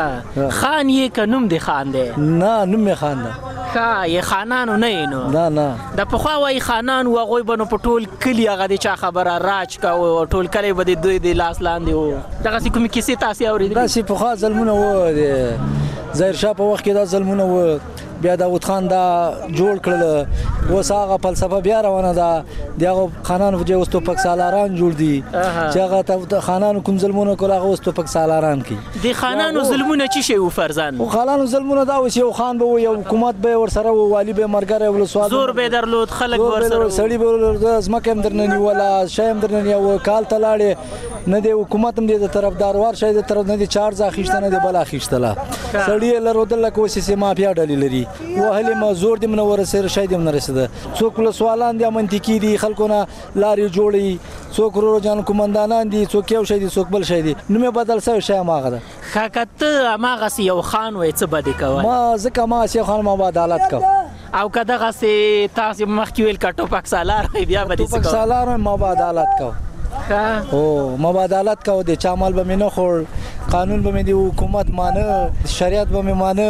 خان یې که نوم د خان دی؟ نه نوم یې خان ده. ښه یې خانانو نه یې نو؟ نه نه د پخوا وایي خانان و هغوی به نو په ټول کلي هغه د چا خبره راج کوه او ټول کلی به د دوی د لاس لاندې و. دغسې کومې کیسې تاسې اورېدلې؟ داسې پخوا ظلمونه و. د ظاهرشاه په وخت کې دا ظلمونه و. بیا داود خان دا جوړ کړل. اوس هغه فلسفه بیا روانه ده. د هغو خانانو په ځای اوس توپک سالاران جوړ دي چې هغه خانانو کوم ظلمونه کول هغه اوس توپک سالاران کوي. د خانانو ظلمونه څه شی و فرزان؟ خانانو ظلمونه دا اوس یو خان به و یو حکومت به ورسره و والی به مرګره ولسوال زور به درلود خلک به ورسره سړي به ځمکه هم درنه نیوله شی هم درنه نیوه کال ته لاړې نه د حکومت هم دی د طرفدار وار شی د طرف نه د چارج اخیسته نه د بل اخیستله سړي یې لرودل لکه اوس یې مافیا ډلې لري وهلې ما زور دې نه ورسېده شی دې نه رسېده. څوک ولسوالان دي منطقي دي خلکو نه لارې جوړوي څوک ورو جان کومندانان دي څوک یو شی دي څوک بل شی دي نوم یې بدل شوی شی هماغه ده. ښه که ته هماغسې یو خان وایې څه به دې کوی؟ ما ځکه هماغسې یو خان ما به عدالت کوم. او که دغسې تاسې مخکې ویل که ټوپک سالار وی بیا به دې څه کوم؟ ټوپک سالار وی ما به عدالت کوم. او ما به عدالت کوم. د چا مال به مې نه خور قانون به مې د حکومت مانه شریعت به مې مانه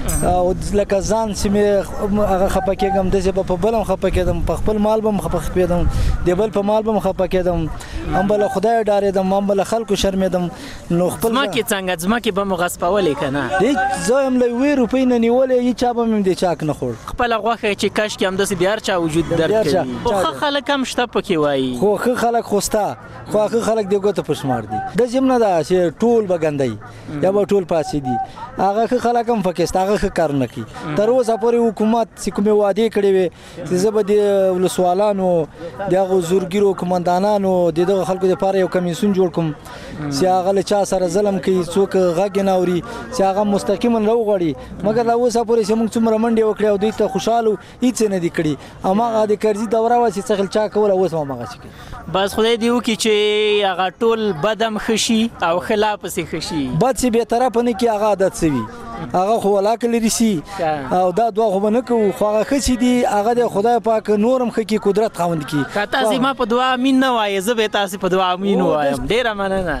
او لکه ځان چې مې هغه خفه کېږم داسې به په بل هم خفه کېدم په خپل مال به هم خفه کېدم د بل په مال به هم خفه کېدم هم به له خدای ډارېدم هم به له خلکو شرمېدم. نو خپل ځمکې څنګه ځمکې به مو غصبولې که نه؟ زه یم له یوې روپۍ نه نیولې هېڅ چا به مې د چاک نه خوړ. خپله غوښه چې کشکې همداسې د هر چا وجود درد کوي. خو ښه خلک هم شته پکې وایي. خو ښه خلک خو شته خو هغه خلک د ګوته په شمار دي. داسې هم نه ده چې ټول به ګندی یا به ټول پاسې دي. هغه ښه خلک هم پکې شته هغه ښه کار نه کوي. تر اوسه پورې حکومت چې کومې وعدې کړې وې چې زه به د ولسوالانو د هغو زورګیرو قمندانانو د دغه خلکو دپاره یو کمیسیون جوړ کړم چې هغه له چا سره ظلم کوي څوک غږ یې نه اوري چې هغه مستقیما راوغواړي. مګر لا اوسه پورې چې موږ څومره منډې وکړې او دوی ته خوشحاله هېڅ یې نه دي کړي. هماغه د کرزي دوره وه چې څه خل چا کوله اوس هم هماغسې کوي. بس خدای دې وکړي چې هغه ټول بد هم ښه شي او ښه لا پسې ښه شي. بد چې بېطرفه نه کړي هغه عادت څه وي هغه خو ولاکه لري سي او دا دوه خو به نه کوو خو هغه ښه چې دي هغه د خدای پاک نور هم ښه کړي قدرت خاوند کړي. که تاسې ما په دعا امین نه وایې زه به تاسې په دعا امین ووایم. ډېره مننه.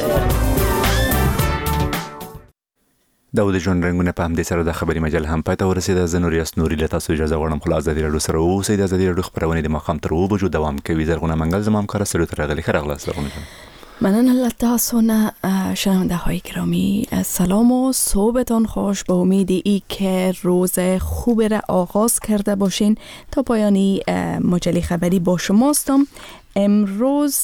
دا و د ژوند رنګونه په همدې سره د خبري مجل هم پای ته ورسېده. زه نور یاس نوري له تاسو اجازه غواړم خو له ازادي راډیو سره اوسئ. د ازادي راډیو خپرونې د ماښام تر اوه بجو دوام کوي. زرغونه منګل زما همکاره سړیو ته راغلې. ښه راغلاست زرغونه جان. منان لطاسون شنونده های گرامی، سلام و صبحتان خوش. به امید ای که روز خوب را آغاز کرده باشین. تا پایانی مجله خبری با شماستم. امروز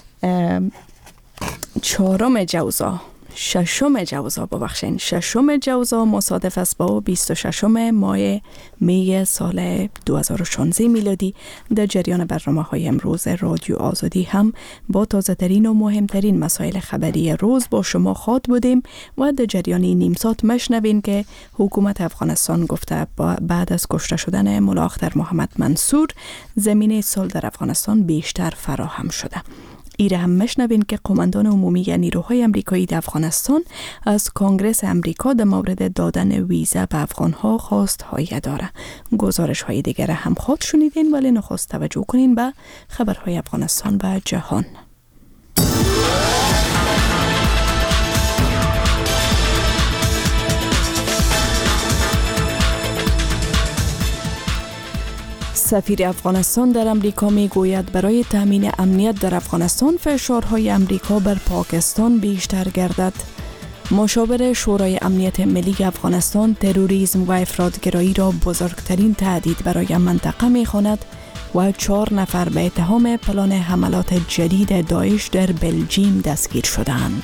چهارم جوزا ششم جوزا ببخشین ششم جوزا مصادف است با بیست و ششم ماه می سال دو هزار و شانزده میلادی. در جریان برنامه های امروز رادیو آزادی هم با تازه ترین و مهمترین مسائل خبری روز با شما خواهد بودیم و در جریان نیم ساعت مشنوین که حکومت افغانستان گفته بعد از کشته شدن ملا اختر محمد منصور زمینه صلح در افغانستان بیشتر فراهم شده. ایره هم مشنوین که قماندان عمومی نیروهای امریکایی در افغانستان از کنگره امریکا در مورد دادن ویزا به افغانها خواست های داره. گزارش های دیگر هم خود شنیدین، ولی نخست توجه کنین به خبرهای افغانستان و جهان. سفیر افغانستان در امریکا می گوید برای تامین امنیت در افغانستان فشارهای امریکا بر پاکستان بیشتر گردد. مشاور شورای امنیت ملی افغانستان تروریسم و افراطگرایی را بزرگترین تهدید برای منطقه می خواند و چهار نفر به اتهام پلان حملات جدید داعش در بلژیم دستگیر شدند.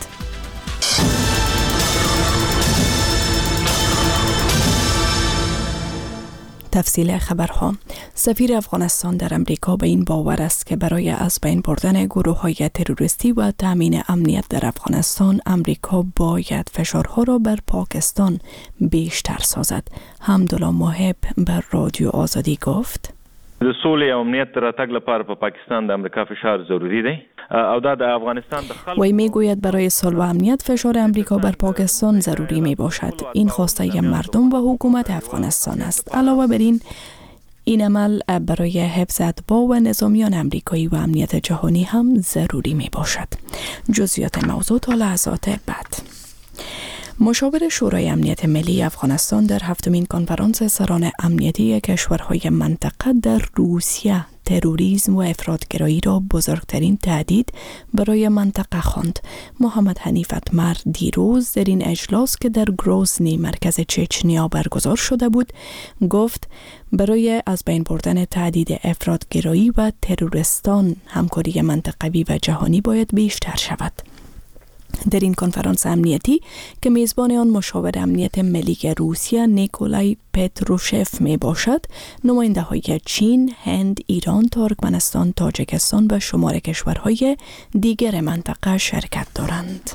تفصیل خبرها. سفیر افغانستان در امریکا به این باور است که برای از بین بردن گروه‌های تروریستی و تامین امنیت در افغانستان امریکا باید فشارها را بر پاکستان بیشتر سازد. حمدالله محب بر رادیو آزادی گفت: د سولې او امنیت راتګ لپاره په پاکستان د امریکا فشار ضروری دی او دا د افغانستان د خلکو وی میگوید برای صلح و امنیت فشار امریکا بر پاکستان ضروری می باشد. این خواسته مردم و حکومت افغانستان است. علاوه بر این این عمل برای حفظ اتباع و نظامیان امریکایی و امنیت جهانی هم ضروری می باشد. جزئیات موضوع تا لحظات بعد. مشاور شورای امنیت ملی افغانستان در هفتمین کنفرانس سران امنیتی کشورهای منطقه در روسیه تروریسم و افراطگرایی را بزرگترین تهدید برای منطقه خواند. محمد حنیف اتمر دیروز در این اجلاس که در گروزنی مرکز چچنیا برگزار شده بود گفت برای از بین بردن تهدید افراطگرایی و تروریستان همکاری منطقوی و جهانی باید بیشتر شود. در این کنفرانس امنیتی که میزبان آن مشاور امنیت ملی روسیه نیکولای پتروشف می باشد، نماینده های چین، هند، ایران، ترکمنستان، تاجیکستان و شمار کشورهای دیگر منطقه شرکت دارند.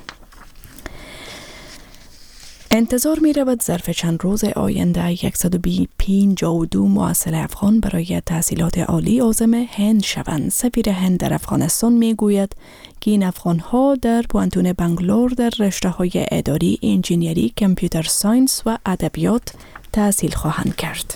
انتظار می رود ظرف چند روز آینده صد و پنجاه و دو محصل افغان برای تحصیلات عالی عازم هند شوند. سفیر هند در افغانستان می گوید که این افغان ها در پوانتون بنگلور در رشته های اداری، انجینیری، کامپیوتر ساینس و ادبیات تحصیل خواهند کرد.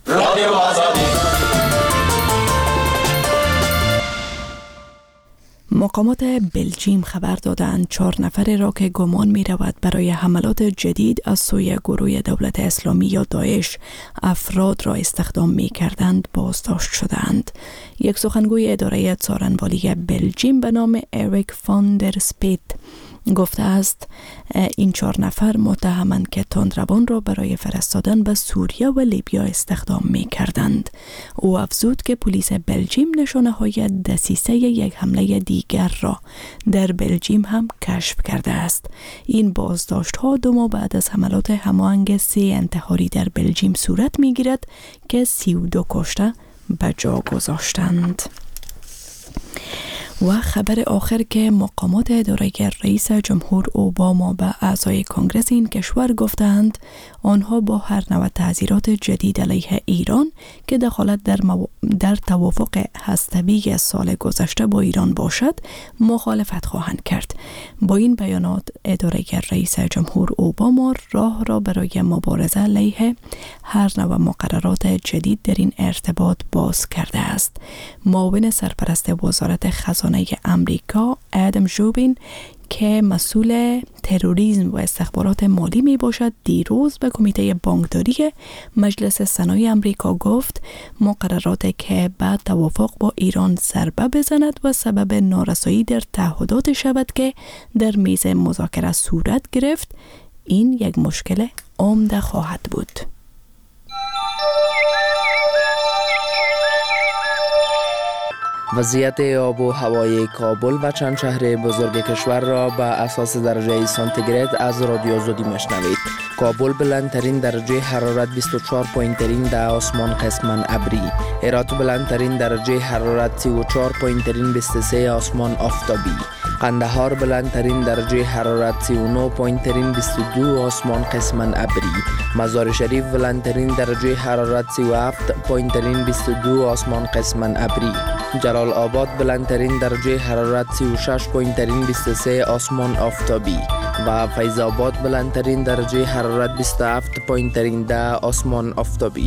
مقامات بلژیم خبر دادند چهار نفر را که گمان می رود برای حملات جدید از سوی گروه دولت اسلامی یا داعش افراد را استخدام می کردند بازداشت شدند. یک سخنگوی اداره څارنوالی بلژیم به نام اریک فان در سپیت گفته است این چهار نفر متهمند که تندروان را برای فرستادن به سوریه و لیبیا استخدام می کردند. او افزود که پلیس بلژیم نشانه های دسیسه یک حمله دیگر را در بلژیم هم کشف کرده است. این بازداشت ها دو ماه بعد از حملات هماهنگ سه انتحاری در بلژیم صورت می گیرد که سی و دو کشته به جا گذاشتند. و خبر آخر که مقامات اداره رئیس جمهور اوباما به اعضای کنگره این کشور گفتند آنها با هر نوع تعزیرات جدید علیه ایران که دخالت در, مو... در توافق هسته‌ای سال گذشته با ایران باشد مخالفت خواهند کرد. با این بیانات اداره رئیس جمهور اوباما راه را برای مبارزه علیه هر نوع مقررات جدید در این ارتباط باز کرده است. معاون سرپرست وزارت خزانه خزانه امریکا ادم جوبین که مسئول تروریسم و استخبارات مالی می باشد دیروز به کمیته بانکداری مجلس سنای امریکا گفت مقرراتی که بعد توافق با ایران ضربه بزند و سبب نارسایی در تعهدات شود که در میز مذاکره صورت گرفت این یک مشکل عمده خواهد بود. وضعیت آب و هوای کابل و چند شهر بزرگ کشور را به اساس درجه سانتیگراد از رادیو آزادی میشنوید. کابل بلندترین درجه حرارت بیست و چهار پایین در آسمان قسماً ابری. هرات بلندترین درجه حرارت سی و چهار پایین بیست و سه آسمان آفتابی. قندهار بلندترین درجه حرارت سی و نه پایین بیست و دو آسمان قسماً ابری. مزار شریف بلندترین درجه حرارت سی و هفت پایین بیست و دو آسمان قسماً ابری. جلال آباد بلندترین درجه حرارت سی و شش پایین بیست و سه آسمان آفتابی و فیض آباد بلندترین درجه حرارت بیست و هفت پایین ده آسمان آفتابی.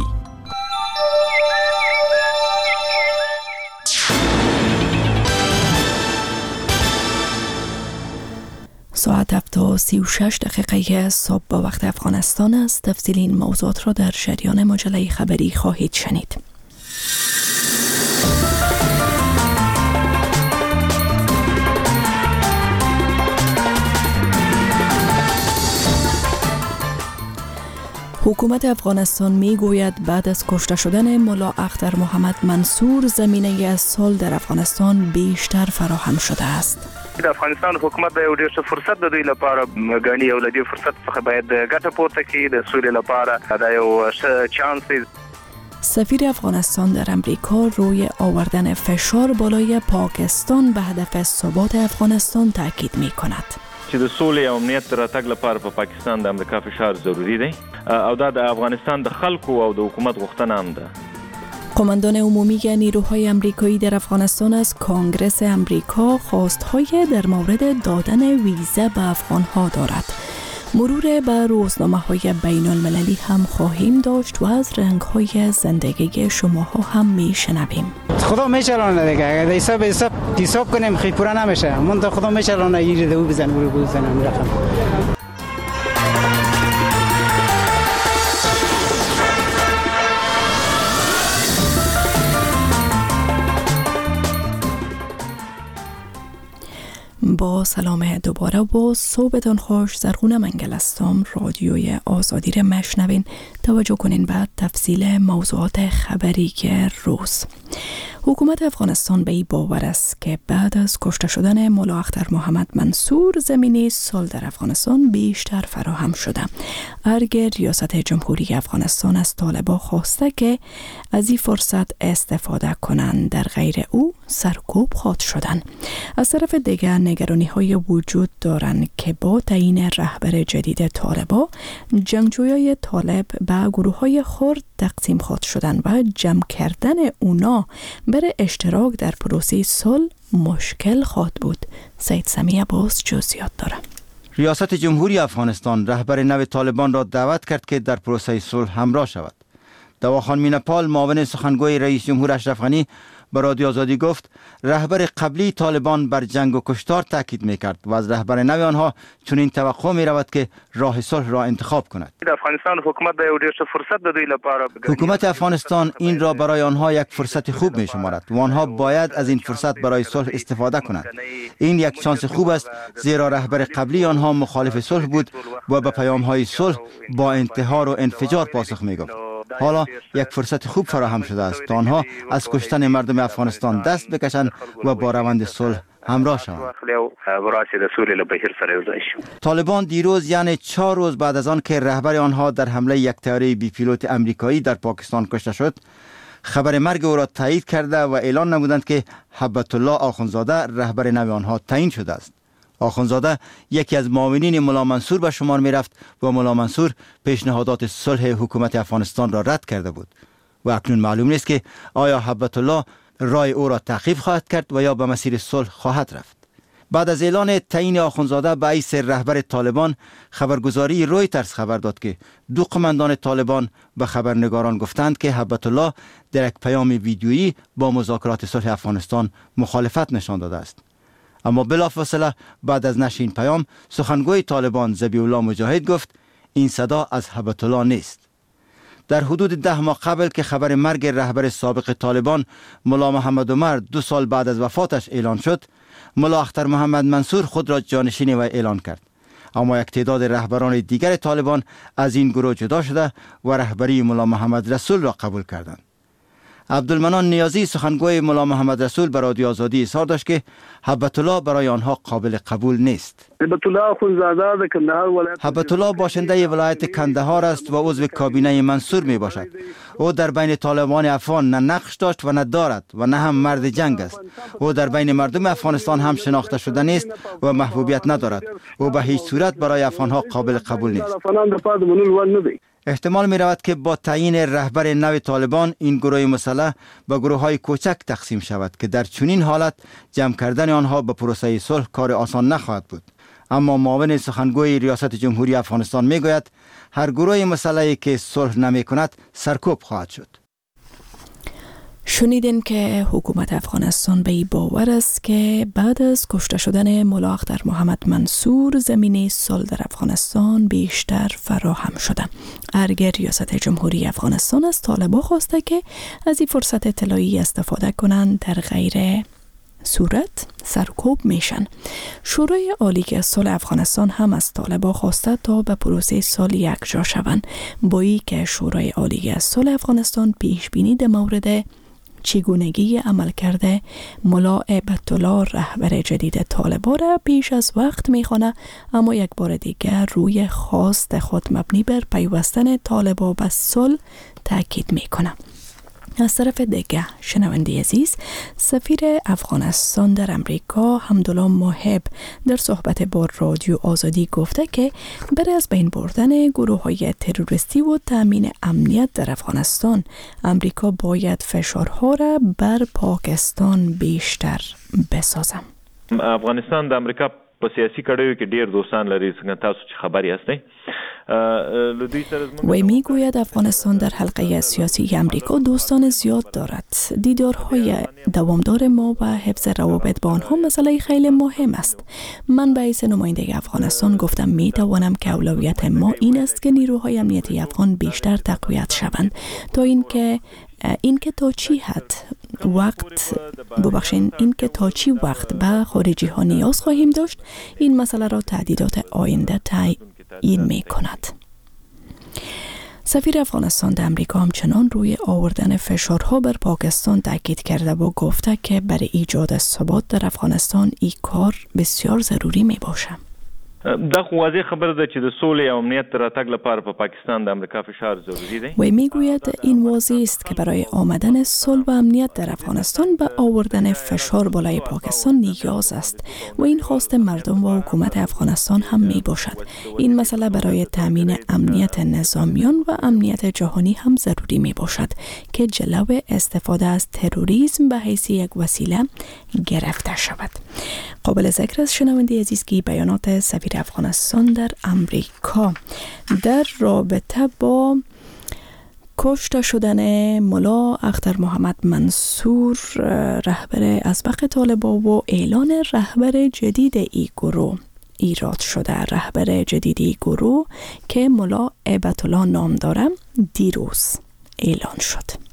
ساعت هفت و سی و شش دقیقه صبح با وقت افغانستان است. تفصیل این موضوعات را در جریان مجله خبری خواهید شنید. حکومت افغانستان می گوید بعد از کشته شدن ملا اختر محمد منصور زمینه صلح در افغانستان بیشتر فراهم شده است. د افغانستان حکومت د یو ډیر ښه فرصت د دوی لپاره غني او د دې فرصت څخه باید ګټه پورته کړي د سولې لپاره دا یو ښه چانس دی. سفیر افغانستان در امریکا روی آوردن فشار بالای پاکستان به هدف ثبات افغانستان تاکید می کند. چې د سولې او امنیت راتګ لپاره په پاکستان د امریکا فشار ضروری دی او دا د افغانستان د خلکو او د حکومت غوښتنه هم ده. قماندان عمومی نیروهای امریکایی در افغانستان از کنگره امریکا خواستهای در مورد دادن ویزا به افغانها دارد. مرور به روزنامه‌های بین المللی هم خواهیم داشت و از رنگ‌های زندگی شماها هم میشنویم. خدا میچرانه دیگه، اگه حساب حساب حساب کنیم خیلی پورا نمیشه. من تا خدا میچرانه یه دو بزن برو بزنم رقم. با سلام دوباره و صبحتان خوش. زرغونه منگل هستم. رادیوی آزادی را مشنوین. توجه کنین به تفصیل موضوعات خبری روز. حکومت افغانستان به این باور است که بعد از کشته شدن ملا اختر محمد منصور زمینه صلح در افغانستان بیشتر فراهم شده. ارگ ریاست جمهوری افغانستان از طالبان خواسته که از این فرصت استفاده کنند، در غیر او سرکوب خواهد شدن. از طرف دیگر نگرانی های وجود دارند که با تعیین رهبر جدید طالبان جنگجویای طالب به گروه های خرد تقسیم خواهد شدن و جمع کردن اونا برای اشتراک در پروسه صلح مشکل خواهد بود. سید سمی عباس جزئیات داره. ریاست جمهوری افغانستان رهبر نو طالبان را دعوت کرد که در پروسه صلح همراه شود. دواخان مینپال معاون سخنگوی رئیس جمهور اشرف غنی به رادیو آزادی گفت رهبر قبلی طالبان بر جنگ و کشتار تاکید میکرد و از رهبر نو آنها چنین توقع می رود که راه صلح را انتخاب کند. افغانستان حکومت د یو ډیر ښه فرصت د دوی لپاره حکومت افغانستان این را برای آنها یک فرصت خوب می شمارد و آنها باید از این فرصت برای صلح استفاده کنند. این یک شانس خوب است زیرا رهبر قبلی آنها مخالف صلح بود و به پیام های صلح با انتحار و انفجار پاسخ می گفت. حالا یک فرصت خوب فراهم شده است تا آنها از کشتن مردم افغانستان دست بکشند و با روند صلح همراه شوند. طالبان دیروز یعنی چهار روز بعد از آن که رهبر آنها در حمله یک طیاره بی پیلوت امریکایی در پاکستان کشته شد، خبر مرگ او را تایید کرده و اعلان نمودند که هبت الله آخوندزاده رهبر نو آنها تعیین شده است. آخوندزاده یکی از معاونین ملا منصور به شمار می رفت و ملا منصور پیشنهادات صلح حکومت افغانستان را رد کرده بود و اکنون معلوم نیست که آیا هبت الله رای او را تعقیب خواهد کرد و یا به مسیر صلح خواهد رفت. بعد از اعلان تعیین آخوندزاده به حیث رهبر طالبان، خبرگزاری رویترز خبر داد که دو قماندان طالبان به خبرنگاران گفتند که هبت الله در یک پیام ویدیویی با مذاکرات صلح افغانستان مخالفت نشان داده است. اما بلافاصله بعد از نشر این پیام، سخنگوی طالبان ذبیح الله مجاهد گفت این صدا از هبت الله نیست. در حدود ده ماه قبل که خبر مرگ رهبر سابق طالبان ملا محمد عمر دو سال بعد از وفاتش اعلان شد، ملا اختر محمد منصور خود را جانشین وی اعلان کرد. اما یک تعداد رهبران دیگر طالبان از این گروه جدا شده و رهبری ملا محمد رسول را قبول کردند. عبدالمنان نیازی سخنگوی ملا محمد رسول بر رادیو آزادی اظهار داشت که هبت الله برای آنها قابل قبول نیست. هبت الله اخوندزاده کندهار ولایت هبت الله باشنده ولایت کندهار است و عضو کابینه منصور می باشد. او در بین طالبان افغان نه نقش داشت و نه دارد و نه هم مرد جنگ است. او در بین مردم افغانستان هم شناخته شده نیست و محبوبیت ندارد. او به هیچ صورت برای افغانها قابل قبول نیست. احتمال می رود که با تعیین رهبر نو طالبان این گروه مسلح به گروه های کوچک تقسیم شود که در چنین حالت جمع کردن آنها به پروسه صلح کار آسان نخواهد بود. اما معاون سخنگوی ریاست جمهوری افغانستان می گوید هر گروه مسلحی که صلح نمی کند سرکوب خواهد شد. شنیدین که حکومت افغانستان به این باور است که بعد از کشته شدن ملا اختر محمد منصور زمینه صلح در افغانستان بیشتر فراهم شده. ارگه ریاست جمهوری افغانستان از طالبان خواسته که از این فرصت طلایی استفاده کنند، در غیر صورت سرکوب میشن. شورای عالی صلح افغانستان هم از طالبان خواسته تا به پروسه صلح یکجا شوند، با این که شورای عالی صلح افغانستان پیش بینی در مورد چگونگی عمل کرده ملا هبت الله رهبر جدید طالبان را پیش از وقت میخوانه، اما یک بار دیگر روی خواست خود مبنی بر پیوستن طالبان به صلح تاکید میکنه. از طرف دیگه شنونده عزیز، سفیر افغانستان در امریکا حمدالله محب در صحبت با رادیو آزادی گفته که برای از بین بردن گروه های تروریستی و تامین امنیت در افغانستان، امریکا باید فشارها را بر پاکستان بیشتر بسازه. افغانستان د امریکا په سیاسي کړیو کې ډیر دوستان لري، څنګه تاسو چې خبري هستئ. وی می گوید افغانستان در حلقه سیاسی امریکا دوستان زیاد دارد. دیدارهای دوامدار ما و حفظ روابط با آنها مسئله خیلی مهم است. من به حیث نماینده افغانستان گفتم می توانم که اولویت ما این است که نیروهای امنیتی افغان بیشتر تقویت شوند تا اینکه اینکه تا چی حد وقت ببخشین اینکه تا چی وقت به خارجی ها نیاز خواهیم داشت، این مسئله را تعدیلات آینده تعیین می کند. سفیر افغانستان در امریکا همچنان روی آوردن فشارها بر پاکستان تاکید کرده و گفته که برای ایجاد ثبات در افغانستان این کار بسیار ضروری می باشه. دا خو واضح خبره ده چې د سولې او امنیت راتګ لپاره په پاکستان د امریکا فشار ضروری دی. و میگوید این واضح است که برای آمدن صلح و امنیت در افغانستان به آوردن فشار بالای پاکستان نیاز است و این خواست مردم و حکومت افغانستان هم می باشد. این مسئله برای تامین امنیت نظامیان و امنیت جهانی هم ضروری می باشد که جلو استفاده از تروریسم به حیث یک وسیله گرفته شود. قابل ذکر است شنونده عزیز که بیانات سفیر افغانستان در امریکا در رابطه با کشته شدن ملا اختر محمد منصور رهبر ازبق طالبان و اعلان رهبر جدید ای گروه ایراد شده. رهبر جدید ای گروه که ملا هبت الله نام دارم دیروز اعلان شد.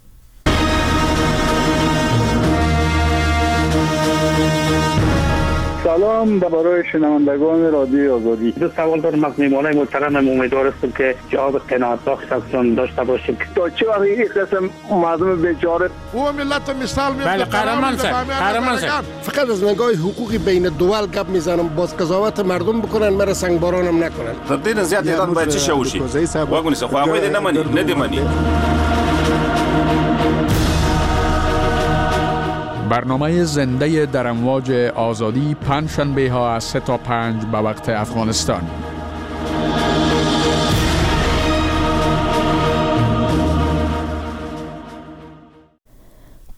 سلام درباره شنوندگان رادیو آزادی. دو سوال دارم از میهمانان محترم. امیدوار هستم که جواب قناعت بخش ازشون داشته باشیم. تا چه وقت این قسم مردم بیچاره او ملت مثال میاد. بله قهرمان سر قهرمان سر فقط از نگاه حقوقی بین دول گپ میزنم، باز قضاوت مردم بکنن، مرا سنگبارانم نکنن. تر دې نه زیات اعلان باید چی شوشي واګونی څه خو هغه دې نه مني نه دې مني. برنامه زنده در امواج آزادی پنجشنبه ها از سه تا پنج به وقت افغانستان.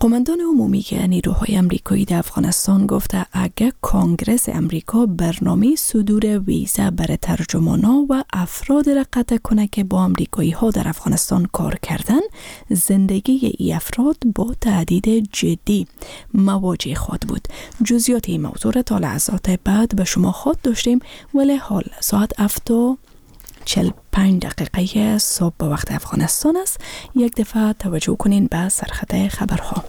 قماندان عمومی نیروهای امریکایی در افغانستان گفته اگر کنگره امریکا برنامه صدور ویزا برای ترجمانا و افراد را قطع کنه که با امریکایی ها در افغانستان کار کردن، زندگی ای افراد با تهدید جدی مواجه خواهد بود. جزئیات این موضوع را تا لحظات بعد به شما خواهد داشتیم، ولی حال ساعت هفت و چهل و پنج دقیقه صبح به وقت افغانستان است. یک دفعه توجه کنین به سرخط خبرها.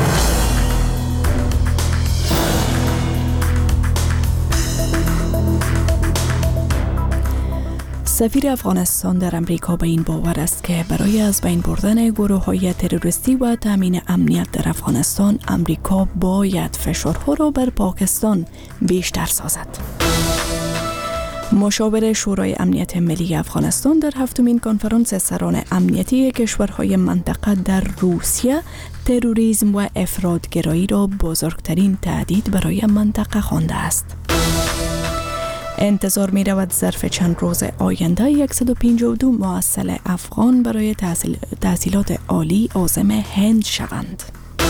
سفیر افغانستان در امریکا به این باور است که برای از بین بردن گروه‌های تروریستی و تامین امنیت در افغانستان، امریکا باید فشارها را بر پاکستان بیشتر سازد. مشاور شورای امنیت ملی افغانستان در هفتمین کنفرانس سران امنیتی کشورهای منطقه در روسیه تروریسم و افراطگرایی را بزرگترین تهدید برای منطقه خوانده است. انتظار می رود ظرف چند روز آینده صد و پنجاه و دو معسل افغان برای تحصیل تحصیلات عالی عازم هند شوند.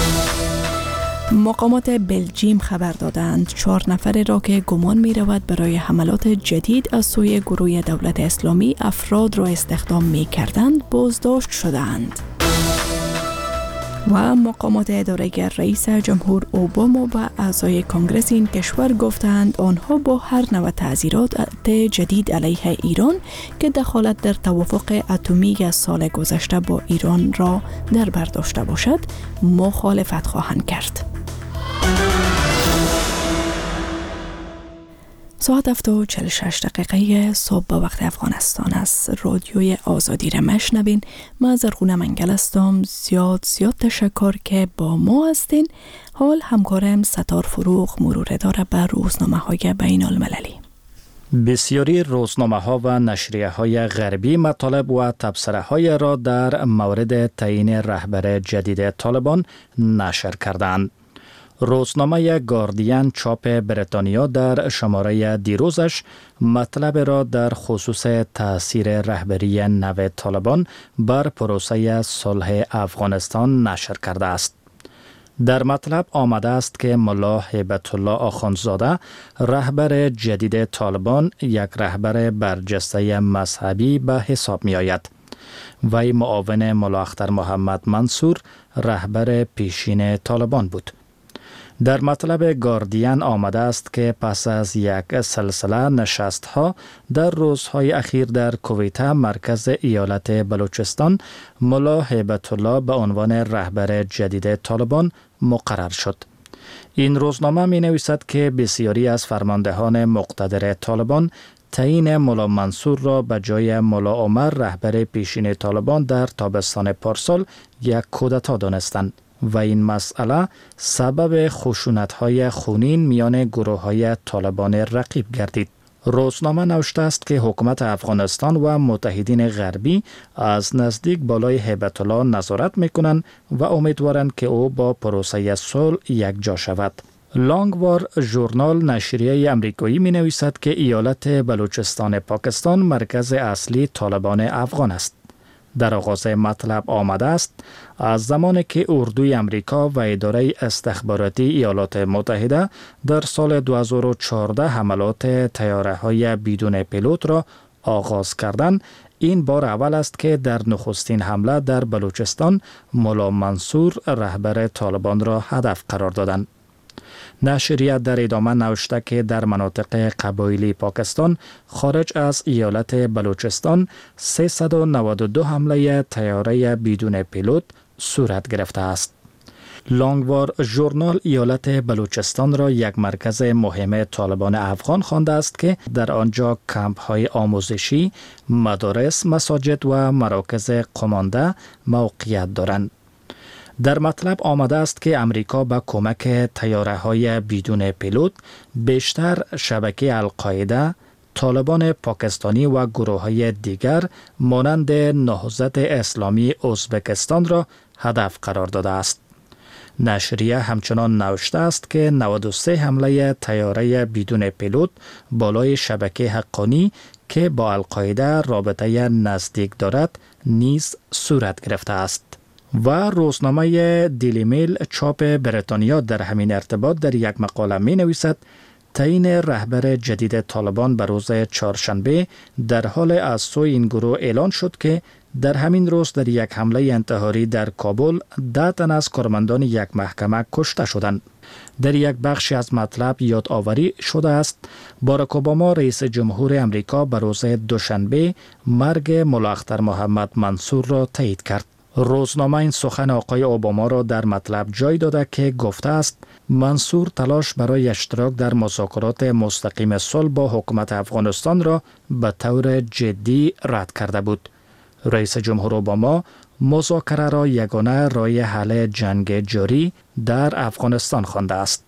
مقامات بلژیم خبر دادند چهار نفر را که گمان می رود برای حملات جدید از سوی گروه دولت اسلامی افراد را استخدام می کردند بازداشت شدند. و مقامات اداره رئیس جمهور اوباما و اعضای کنگره این کشور گفتند آنها با هر نوع تعزیرات جدید علیه ایران که دخالت در توافق اتمی سال گذشته با ایران را در بر داشته باشد مخالفت خواهند کرد. ساعت هفت و چهل و شش دقیقه صبح به وقت افغانستان است. رادیوی آزادی را مشنوین. من زرغونه منگل هستم. زیاد زیاد تشکر که با ما هستین. حال همکارم ستار فروغ مرور داره به روزنامه های بین المللی. بسیاری روزنامه ها و نشریه های غربی مطالب و تبصره های را در مورد تعیین رهبر جدید طالبان نشر کردند. روزنامه گاردین چاپ بریتانیا در شماره دیروزش مطلب را در خصوص تأثیر رهبری نو طالبان بر پروسه صلح افغانستان نشر کرده است. در مطلب آمده است که ملا هیبت الله آخوندزاده رهبر جدید طالبان یک رهبر برجسته مذهبی به حساب می آید. وی معاون ملا اختر محمد منصور رهبر پیشین طالبان بود. در مطلب گاردین آمده است که پس از یک سلسله نشست‌ها در روزهای اخیر در کویته مرکز ایالت بلوچستان ملا هیبت الله به عنوان رهبر جدید طالبان مقرر شد. این روزنامه می نویسد که بسیاری از فرماندهان مقتدر طالبان تعیین ملا منصور را به جای ملا عمر رهبر پیشین طالبان در تابستان پارسال یک کودتا دانستند و این مسئله سبب خشونت‌های خونین میان گروه‌های طالبان رقیب گردید. روزنامه نوشته است که حکومت افغانستان و متحدین غربی از نزدیک بالای هیبت الله نظارت می‌کنند و امیدوارند که او با پروسه صلح یکجا شود. لانگوار ژورنال نشریه امریکایی می نویسد که ایالت بلوچستان پاکستان مرکز اصلی طالبان افغان است. در آغاز مطلب آمده است از زمانی که اردوی امریکا و اداره استخباراتی ایالات متحده در سال دو هزار و چهارده حملات طیاره‌های بدون پیلوت را آغاز کردند، این بار اول است که در نخستین حمله در بلوچستان ملا منصور رهبر طالبان را هدف قرار دادند. نشریه در ادامه نوشته که در مناطق قبایلی پاکستان خارج از ایالت بلوچستان سیصد و نود و دو حمله طیاره بدون پیلوت صورت گرفته است. لانگوار ژورنال ایالت بلوچستان را یک مرکز مهم طالبان افغان خوانده است که در آنجا کمپ های آموزشی، مدارس، مساجد و مراکز قمانده موقعیت دارند. در مطلب آمده است که امریکا با کمک طیاره‌های بدون پیلوت بیشتر شبکه القاعده، طالبان پاکستانی و گروه‌های دیگر مانند نهضت اسلامی ازبکستان را هدف قرار داده است. نشریه همچنان نوشته است که نود و سه حمله طیاره بدون پیلوت بالای شبکه حقانی که با القاعده رابطه نزدیک دارد نیز صورت گرفته است. و روزنامه دیلی میل چاپ بریتانیا در همین ارتباط در یک مقاله می نویسد تعیین رهبر جدید طالبان به روز چهارشنبه در حال از سوی این گروه اعلان شد که در همین روز در یک حمله انتحاری در کابل ده تن از کارمندان یک محکمه کشته شدند. در یک بخشی از مطلب یادآوری شده است باراک اوباما رئیس جمهور امریکا به روز دوشنبه مرگ ملا اختر محمد منصور را تایید کرد. روزنامه این سخن آقای اوباما را در مطلب جای داده که گفته است منصور تلاش برای اشتراک در مذاکرات مستقیم صلح با حکومت افغانستان را به طور جدی رد کرده بود. رئیس جمهور اوباما مذاکره را یگانه راه حل جنگ جاری در افغانستان خوانده است.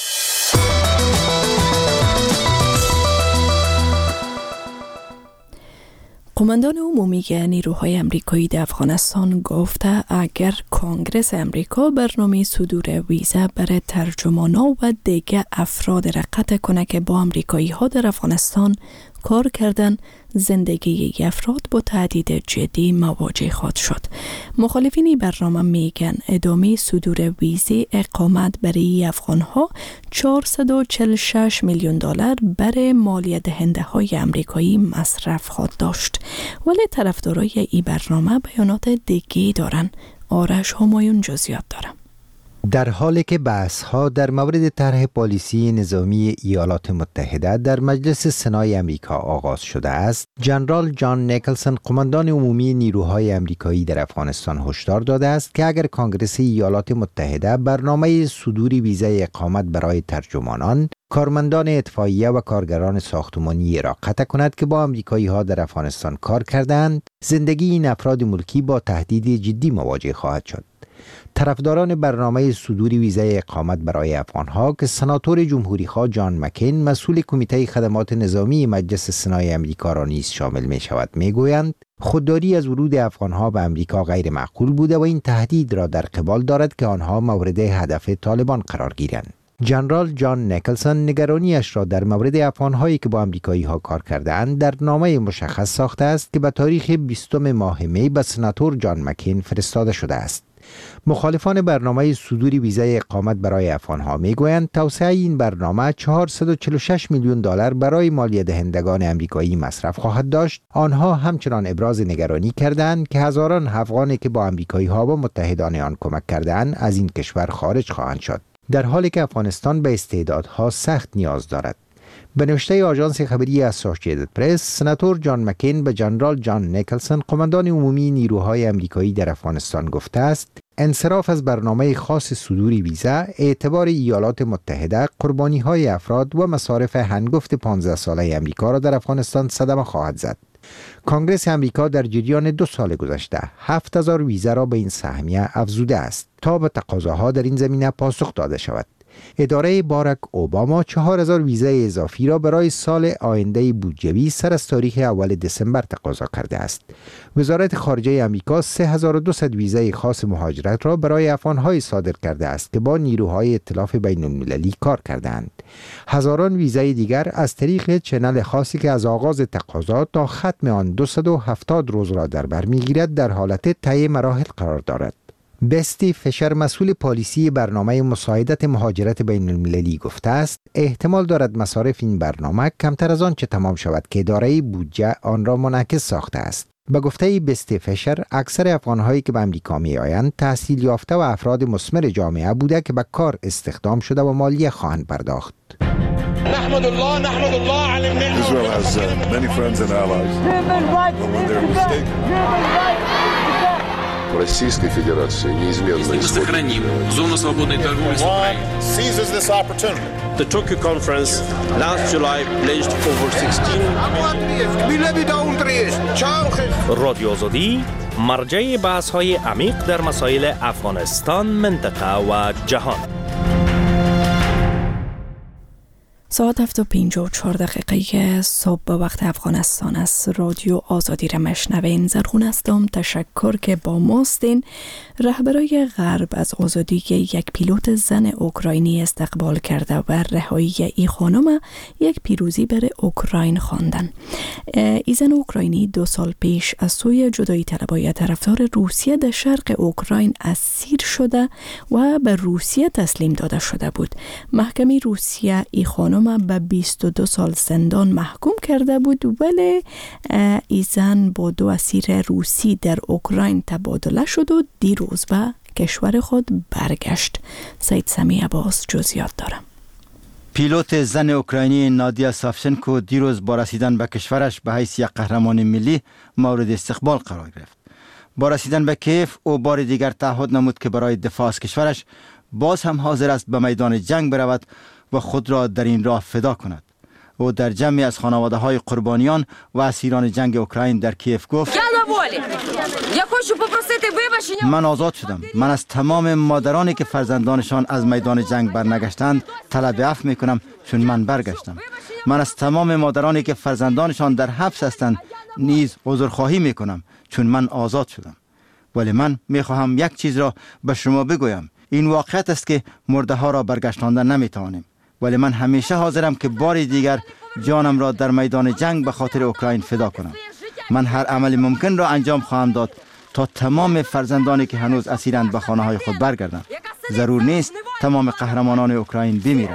قماندان عمومی نیروهای امریکایی در افغانستان گفته اگر کنگرس امریکا برنامه صدور ویزا برای ترجمانا و دیگه افراد را قطع کنه که با امریکایی ها در افغانستان کار کردن، زندگی افراد با تهدید جدی مواجه خواهد شد. مخالفین برنامه میگن ادامه صدور ویزه اقامت برای افغانها چهارصد و چهل و شش میلیون دلار برای مالیه دهنده های امریکایی مصرف خواهد داشت. ولی طرفدارای این برنامه بیانات دیگه دارن. آرش همایون جزئیات دارم. در حالی که بحث‌ها در مورد طرح پالیسی نظامی ایالات متحده در مجلس سنای امریکا آغاز شده است، ژنرال جان نیکلسون قماندان عمومی نیروهای امریکایی در افغانستان هشدار داده است که اگر کانگرس ایالات متحده برنامه صدور ویزای اقامت برای ترجمانان، کارمندان اطفائیه و کارگران ساختمانی را قطع کند که با امریکایی ها در افغانستان کار کردند، زندگی این افراد ملکی با تهدید جدی مواجه خواهد شد. طرفداران برنامه صدور ویزای اقامت برای افغانها که سناتور جمهوری‌خواه جان مکین مسئول کمیته خدمات نظامی مجلس سنای امریکا را نیز شامل می شود می گویند خودداری از ورود افغانها به امریکا غیر معقول بوده و این تهدید را در قبال دارد که آنها مورد هدف طالبان قرار گیرند. ژنرال جان نیکلسون نگرانیش را در مورد افغانهایی که با امریکایی ها کار کرده‌اند در نامه مشخص ساخته است که به تاریخ بیستم ماه می به سناتور جان مکین فرستاده شده است. مخالفان برنامه صدور ویزای اقامت برای افغانها میگویند توسعه این برنامه چهارصد و چهل و شش میلیون دلار برای مالیه دهندگان امریکایی مصرف خواهد داشت. آنها همچنان ابراز نگرانی کردند که هزاران افغانی که با امریکایی ها و متحدان آن کمک کردند از این کشور خارج خواهند شد، در حالی که افغانستان به استعدادها سخت نیاز دارد. به نوشته آژانس خبری اسوسییتد پرس، سناتور جان مکین به ژنرال جان نیکلسون قماندان عمومی نیروهای امریکایی در افغانستان گفته است انصراف از برنامه خاص صدور ویزا اعتبار ایالات متحده قربانی‌های افراد و مصارف هنگفت پانزده ساله امریکا را در افغانستان صدمه خواهد زد. کنگرس امریکا در جریان دو سال گذشته هفت هزار ویزا را به این سهمیه افزوده است تا به تقاضاها در این زمینه پاسخ داده شود. اداره باراک اوباما چهار هزار ویزای اضافی را برای سال آینده بودجه‌ای سر از تاریخ اول دسامبر تقاضا کرده است. وزارت خارجه آمریکا سه هزار و دویست ویزای خاص مهاجرت را برای افغان‌های صادر کرده است که با نیروهای ائتلاف بین‌المللی کار کردند. هزاران ویزای دیگر از طریق چنل خاصی که از آغاز تقاضا تا ختم آن دویست و هفتاد روز را در بر می‌گیرد در حالت طی مراحل قرار دارد. بستی فشر مسئول پالیسی برنامه مساعدت مهاجرت بین المللی گفته است احتمال دارد مصارف این برنامه کمتر از آن چه تمام شود که اداره بودجه آن را منعکس ساخته است. به گفته بستی فشر اکثر افغانهایی که به امریکا می آیند تحصیل یافته و افراد مثمر جامعه بوده که به کار استخدام شده و مالیه خواهند پرداخت. نحمد الله نحمد الله على النعمة. Israel has uh, many friends and allies. But when they're mistaken. Российской Федерации неизменно Если мы сохраним зону свободной торговли с Украиной. Seizes this opportunity. The Tokyo conference last July pledged over sixteen. رادیو آزادی مرجع بحث‌های عمیق در مسائل افغانستان، منطقه و جهان. ساعت هفت و پنجاه و چهار دقیقه صبح به وقت افغانستان است. رادیو آزادی را مشنوین. زرغون هستم. تشکر که با ماستین. رهبرای غرب از آزادی یک پیلوت زن اوکراینی استقبال کرده و رهایی ای خانم یک پیروزی برای اوکراین خواندن. ای زن اوکراینی دو سال پیش از سوی جدایی طلبای طرفدار روسیه در شرق اوکراین اسیر شده و به روسیه تسلیم داده شده بود. محکمه روسیه ای خانم به بیست و دو سال زندان محکوم کرده بود، ولی ای زن با دو اسیر روسی در اوکراین تبادله شد و دیروز به کشور خود برگشت. سید سمی عباس جزئیات دارم. پیلوت زن اوکراینی نادیا سافچنکو دیروز با رسیدن به کشورش به حیث یک قهرمان ملی مورد استقبال قرار گرفت. با رسیدن به کیف او بار دیگر تعهد نمود که برای دفاع از کشورش باز هم حاضر است به میدان جنگ برود و خود را در این راه فدا کند. او در جمعی از خانواده های قربانیان و اسیران جنگ اوکراین در کیف گفت: من آزاد شدم. من از تمام مادرانی که فرزندانشان از میدان جنگ برنگشتند طلب عفو می کنم، چون من برگشتم. من از تمام مادرانی که فرزندانشان در حبس هستند نیز عذرخواهی می کنم، چون من آزاد شدم. ولی من می خواهم یک چیز را به شما بگویم. این واقعیت است که مرده ها را برگشتاندن نمی توانیم، ولی من همیشه حاضرم که بار دیگر جانم را در میدان جنگ به خاطر اوکراین فدا کنم. من هر عمل ممکن را انجام خواهم داد تا تمام فرزندانی که هنوز اسیرند به خانه های خود برگردند. ضرور نیست تمام قهرمانان اوکراین بمیرند.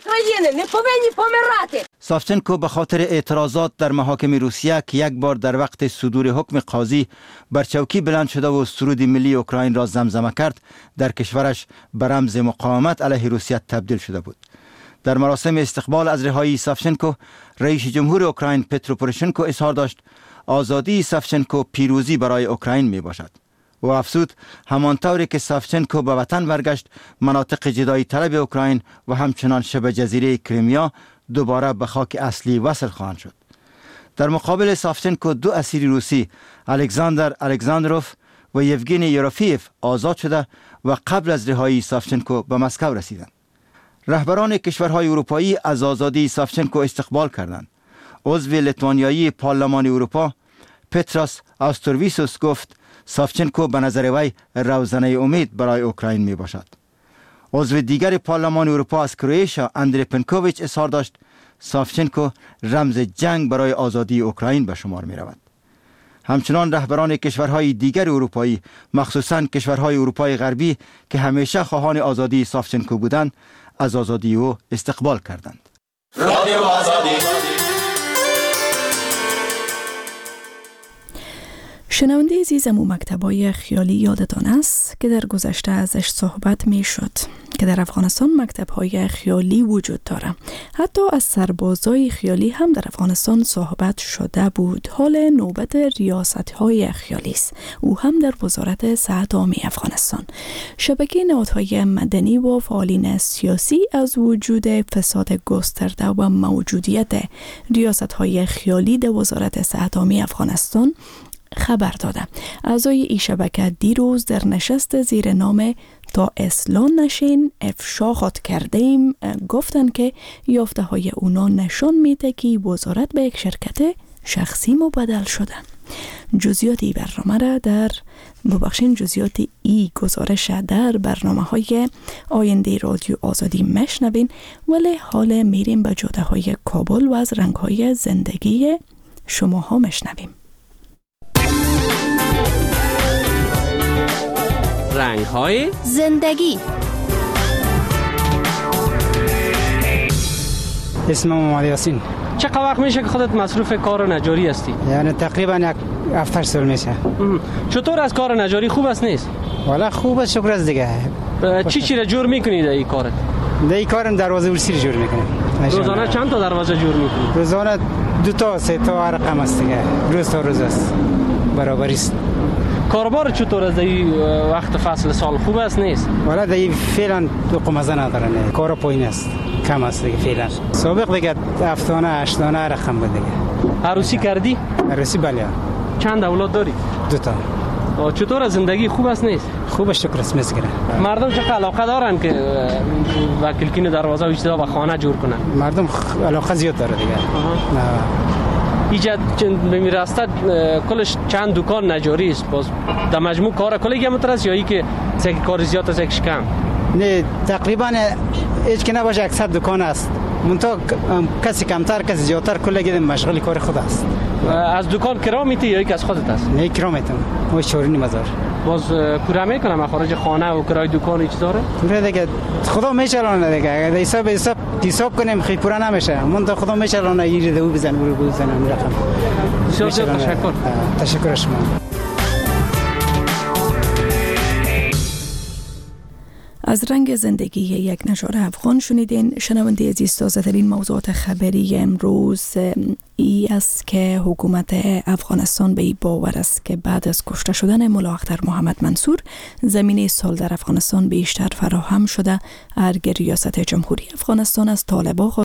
سافچنکو به خاطر اعتراضات در محاکم روسیه که یک بار در وقت صدور حکم قاضی بر چوکی بلند شده و سرود ملی اوکراین را زمزمه کرد، در کشورش به رمز مقاومت علیه روسیه تبدیل شده بود. در مراسم استقبال از رهایی سافچنکو، رئیس جمهور اوکراین پترو پوروشنکو اظهار داشت آزادی سافچنکو پیروزی برای اوکراین می باشد. و افزود همانطوری که سافچنکو به وطن برگشت، مناطق جدایی طلب اوکراین و همچنان شبه جزیره کریمیا دوباره به خاک اصلی وصل خواهند شد. در مقابل سافچنکو دو اسیر روسی، الکساندر الکساندروف و یوگنی یوروفیف آزاد شده و قبل از رهایی سافچنکو به مسکو رسیدند. رهبران کشورهای اروپایی از آزادی سافچنکو استقبال کردند. عضو لیتوانیایی پارلمان اروپا پتراس آسترویسوس گفت سافچنکو به نظر وی روزنه امید برای اوکراین می باشد. عضو دیگر پارلمان اروپا از کرواتیا اندری پلنکوویچ اظهار داشت سافچنکو رمز جنگ برای آزادی اوکراین به شمار می رود. همچنان رهبران کشورهای دیگر اروپایی، مخصوصاً کشورهای اروپای غربی که همیشه خواهان آزادی سافچنکو بودند، از آزادی او استقبال کردند. رادیو آزادی. شنونده عزیزم، و مکتبای خیالی یادتان است که در گذشته ازش صحبت می شد که در افغانستان مکتبهای خیالی وجود داره. حتی از سربازای خیالی هم در افغانستان صحبت شده بود. حال نوبت ریاستهای خیالی است، او هم در وزارت صحت عامه افغانستان. شبکه نهادهای مدنی و فعالین سیاسی از وجود فساد گسترده و موجودیت ریاستهای خیالی در وزارت صحت عامه افغانستان خبر داده. اعضای این شبکه دیروز در نشست زیر نام تا اصلاح نشین افشا خود کرده ایم گفتن که یافته های اونا نشان میده که وزارت به یک شرکت شخصی مبدل شده. جزئیات ای برنامه را در ببخشین جزئیات ای گزارش در برنامه های آینده رادیو آزادی مشنوین، ولی حال میریم به جاده های کابل و از رنگ های زندگی شما ها مشنویم. رنگ های زندگی. اسمم محمد یاسین. چقدر وقت میشه که خودت مصروف کار نجاری هستی؟ یعنی تقریبا یک هفت سال میشه. چطور از کار نجاری؟ خوب است نیست؟ والا خوب است، شکر است دیگه. چی چی را جور میکنی در این کارت؟ در این کارم دروازه ورسی جور میکنم. روزانه چند تا دروازه جور میکنی؟ روزانه دو تا سه تا رقم است دیگه. روز تا روز است. برابری است. کاربار چطور از این وقت فصل سال خوب است نیست؟ والا در فعلا دو قمزه ندارن. کار پایین است. کم است دیگه فعلا. سابق دیگه هفتانه هشتانه رقم بود دیگه. عروسی کردی؟ عروسی بله. چند اولاد داری؟ دو تا. چطور زندگی خوب است نیست؟ خوب است شکر است میگیره. مردم چه علاقه دارن که وکیلکین دروازه و اجتماع و خانه جور کنن؟ مردم علاقه زیاد داره دیگه. ایجاد به میراستد کلش چند دکان نجاری است. باز در مجموع کار کلی هم است یا ای که یک کار زیاد است یکش کم؟ نه تقریبا هیچ که نباشه اکثر دکان است. منتها کسی کمتر کسی زیادتر کلی مشغول کار خود است. از دکان کرا میتی یا یک از خودت است؟ نه کرا میتم. ما چورینی مزار. باز کرا میکنم خارج خانه و کرای دکان هیچ داره؟ پورا دیگه خدا میچرونه دیگه. اگه حساب حساب حساب کنیم خیلی پورا نمیشه. من تا خدا میچرونه یه دو بزن برو بزنم رقم. بسیار تشکر. تشکر شما. از رنگ زندگی یک نژاد افغان شنیدین. شنونده عزیز، تازه ترین موضوعات خبری امروز ای است که حکومت افغانستان به این باور است که بعد از کشته شدن ملا اختر محمد منصور زمینه صلح در افغانستان بیشتر فراهم شده. ارگ ریاست جمهوری افغانستان از طالبان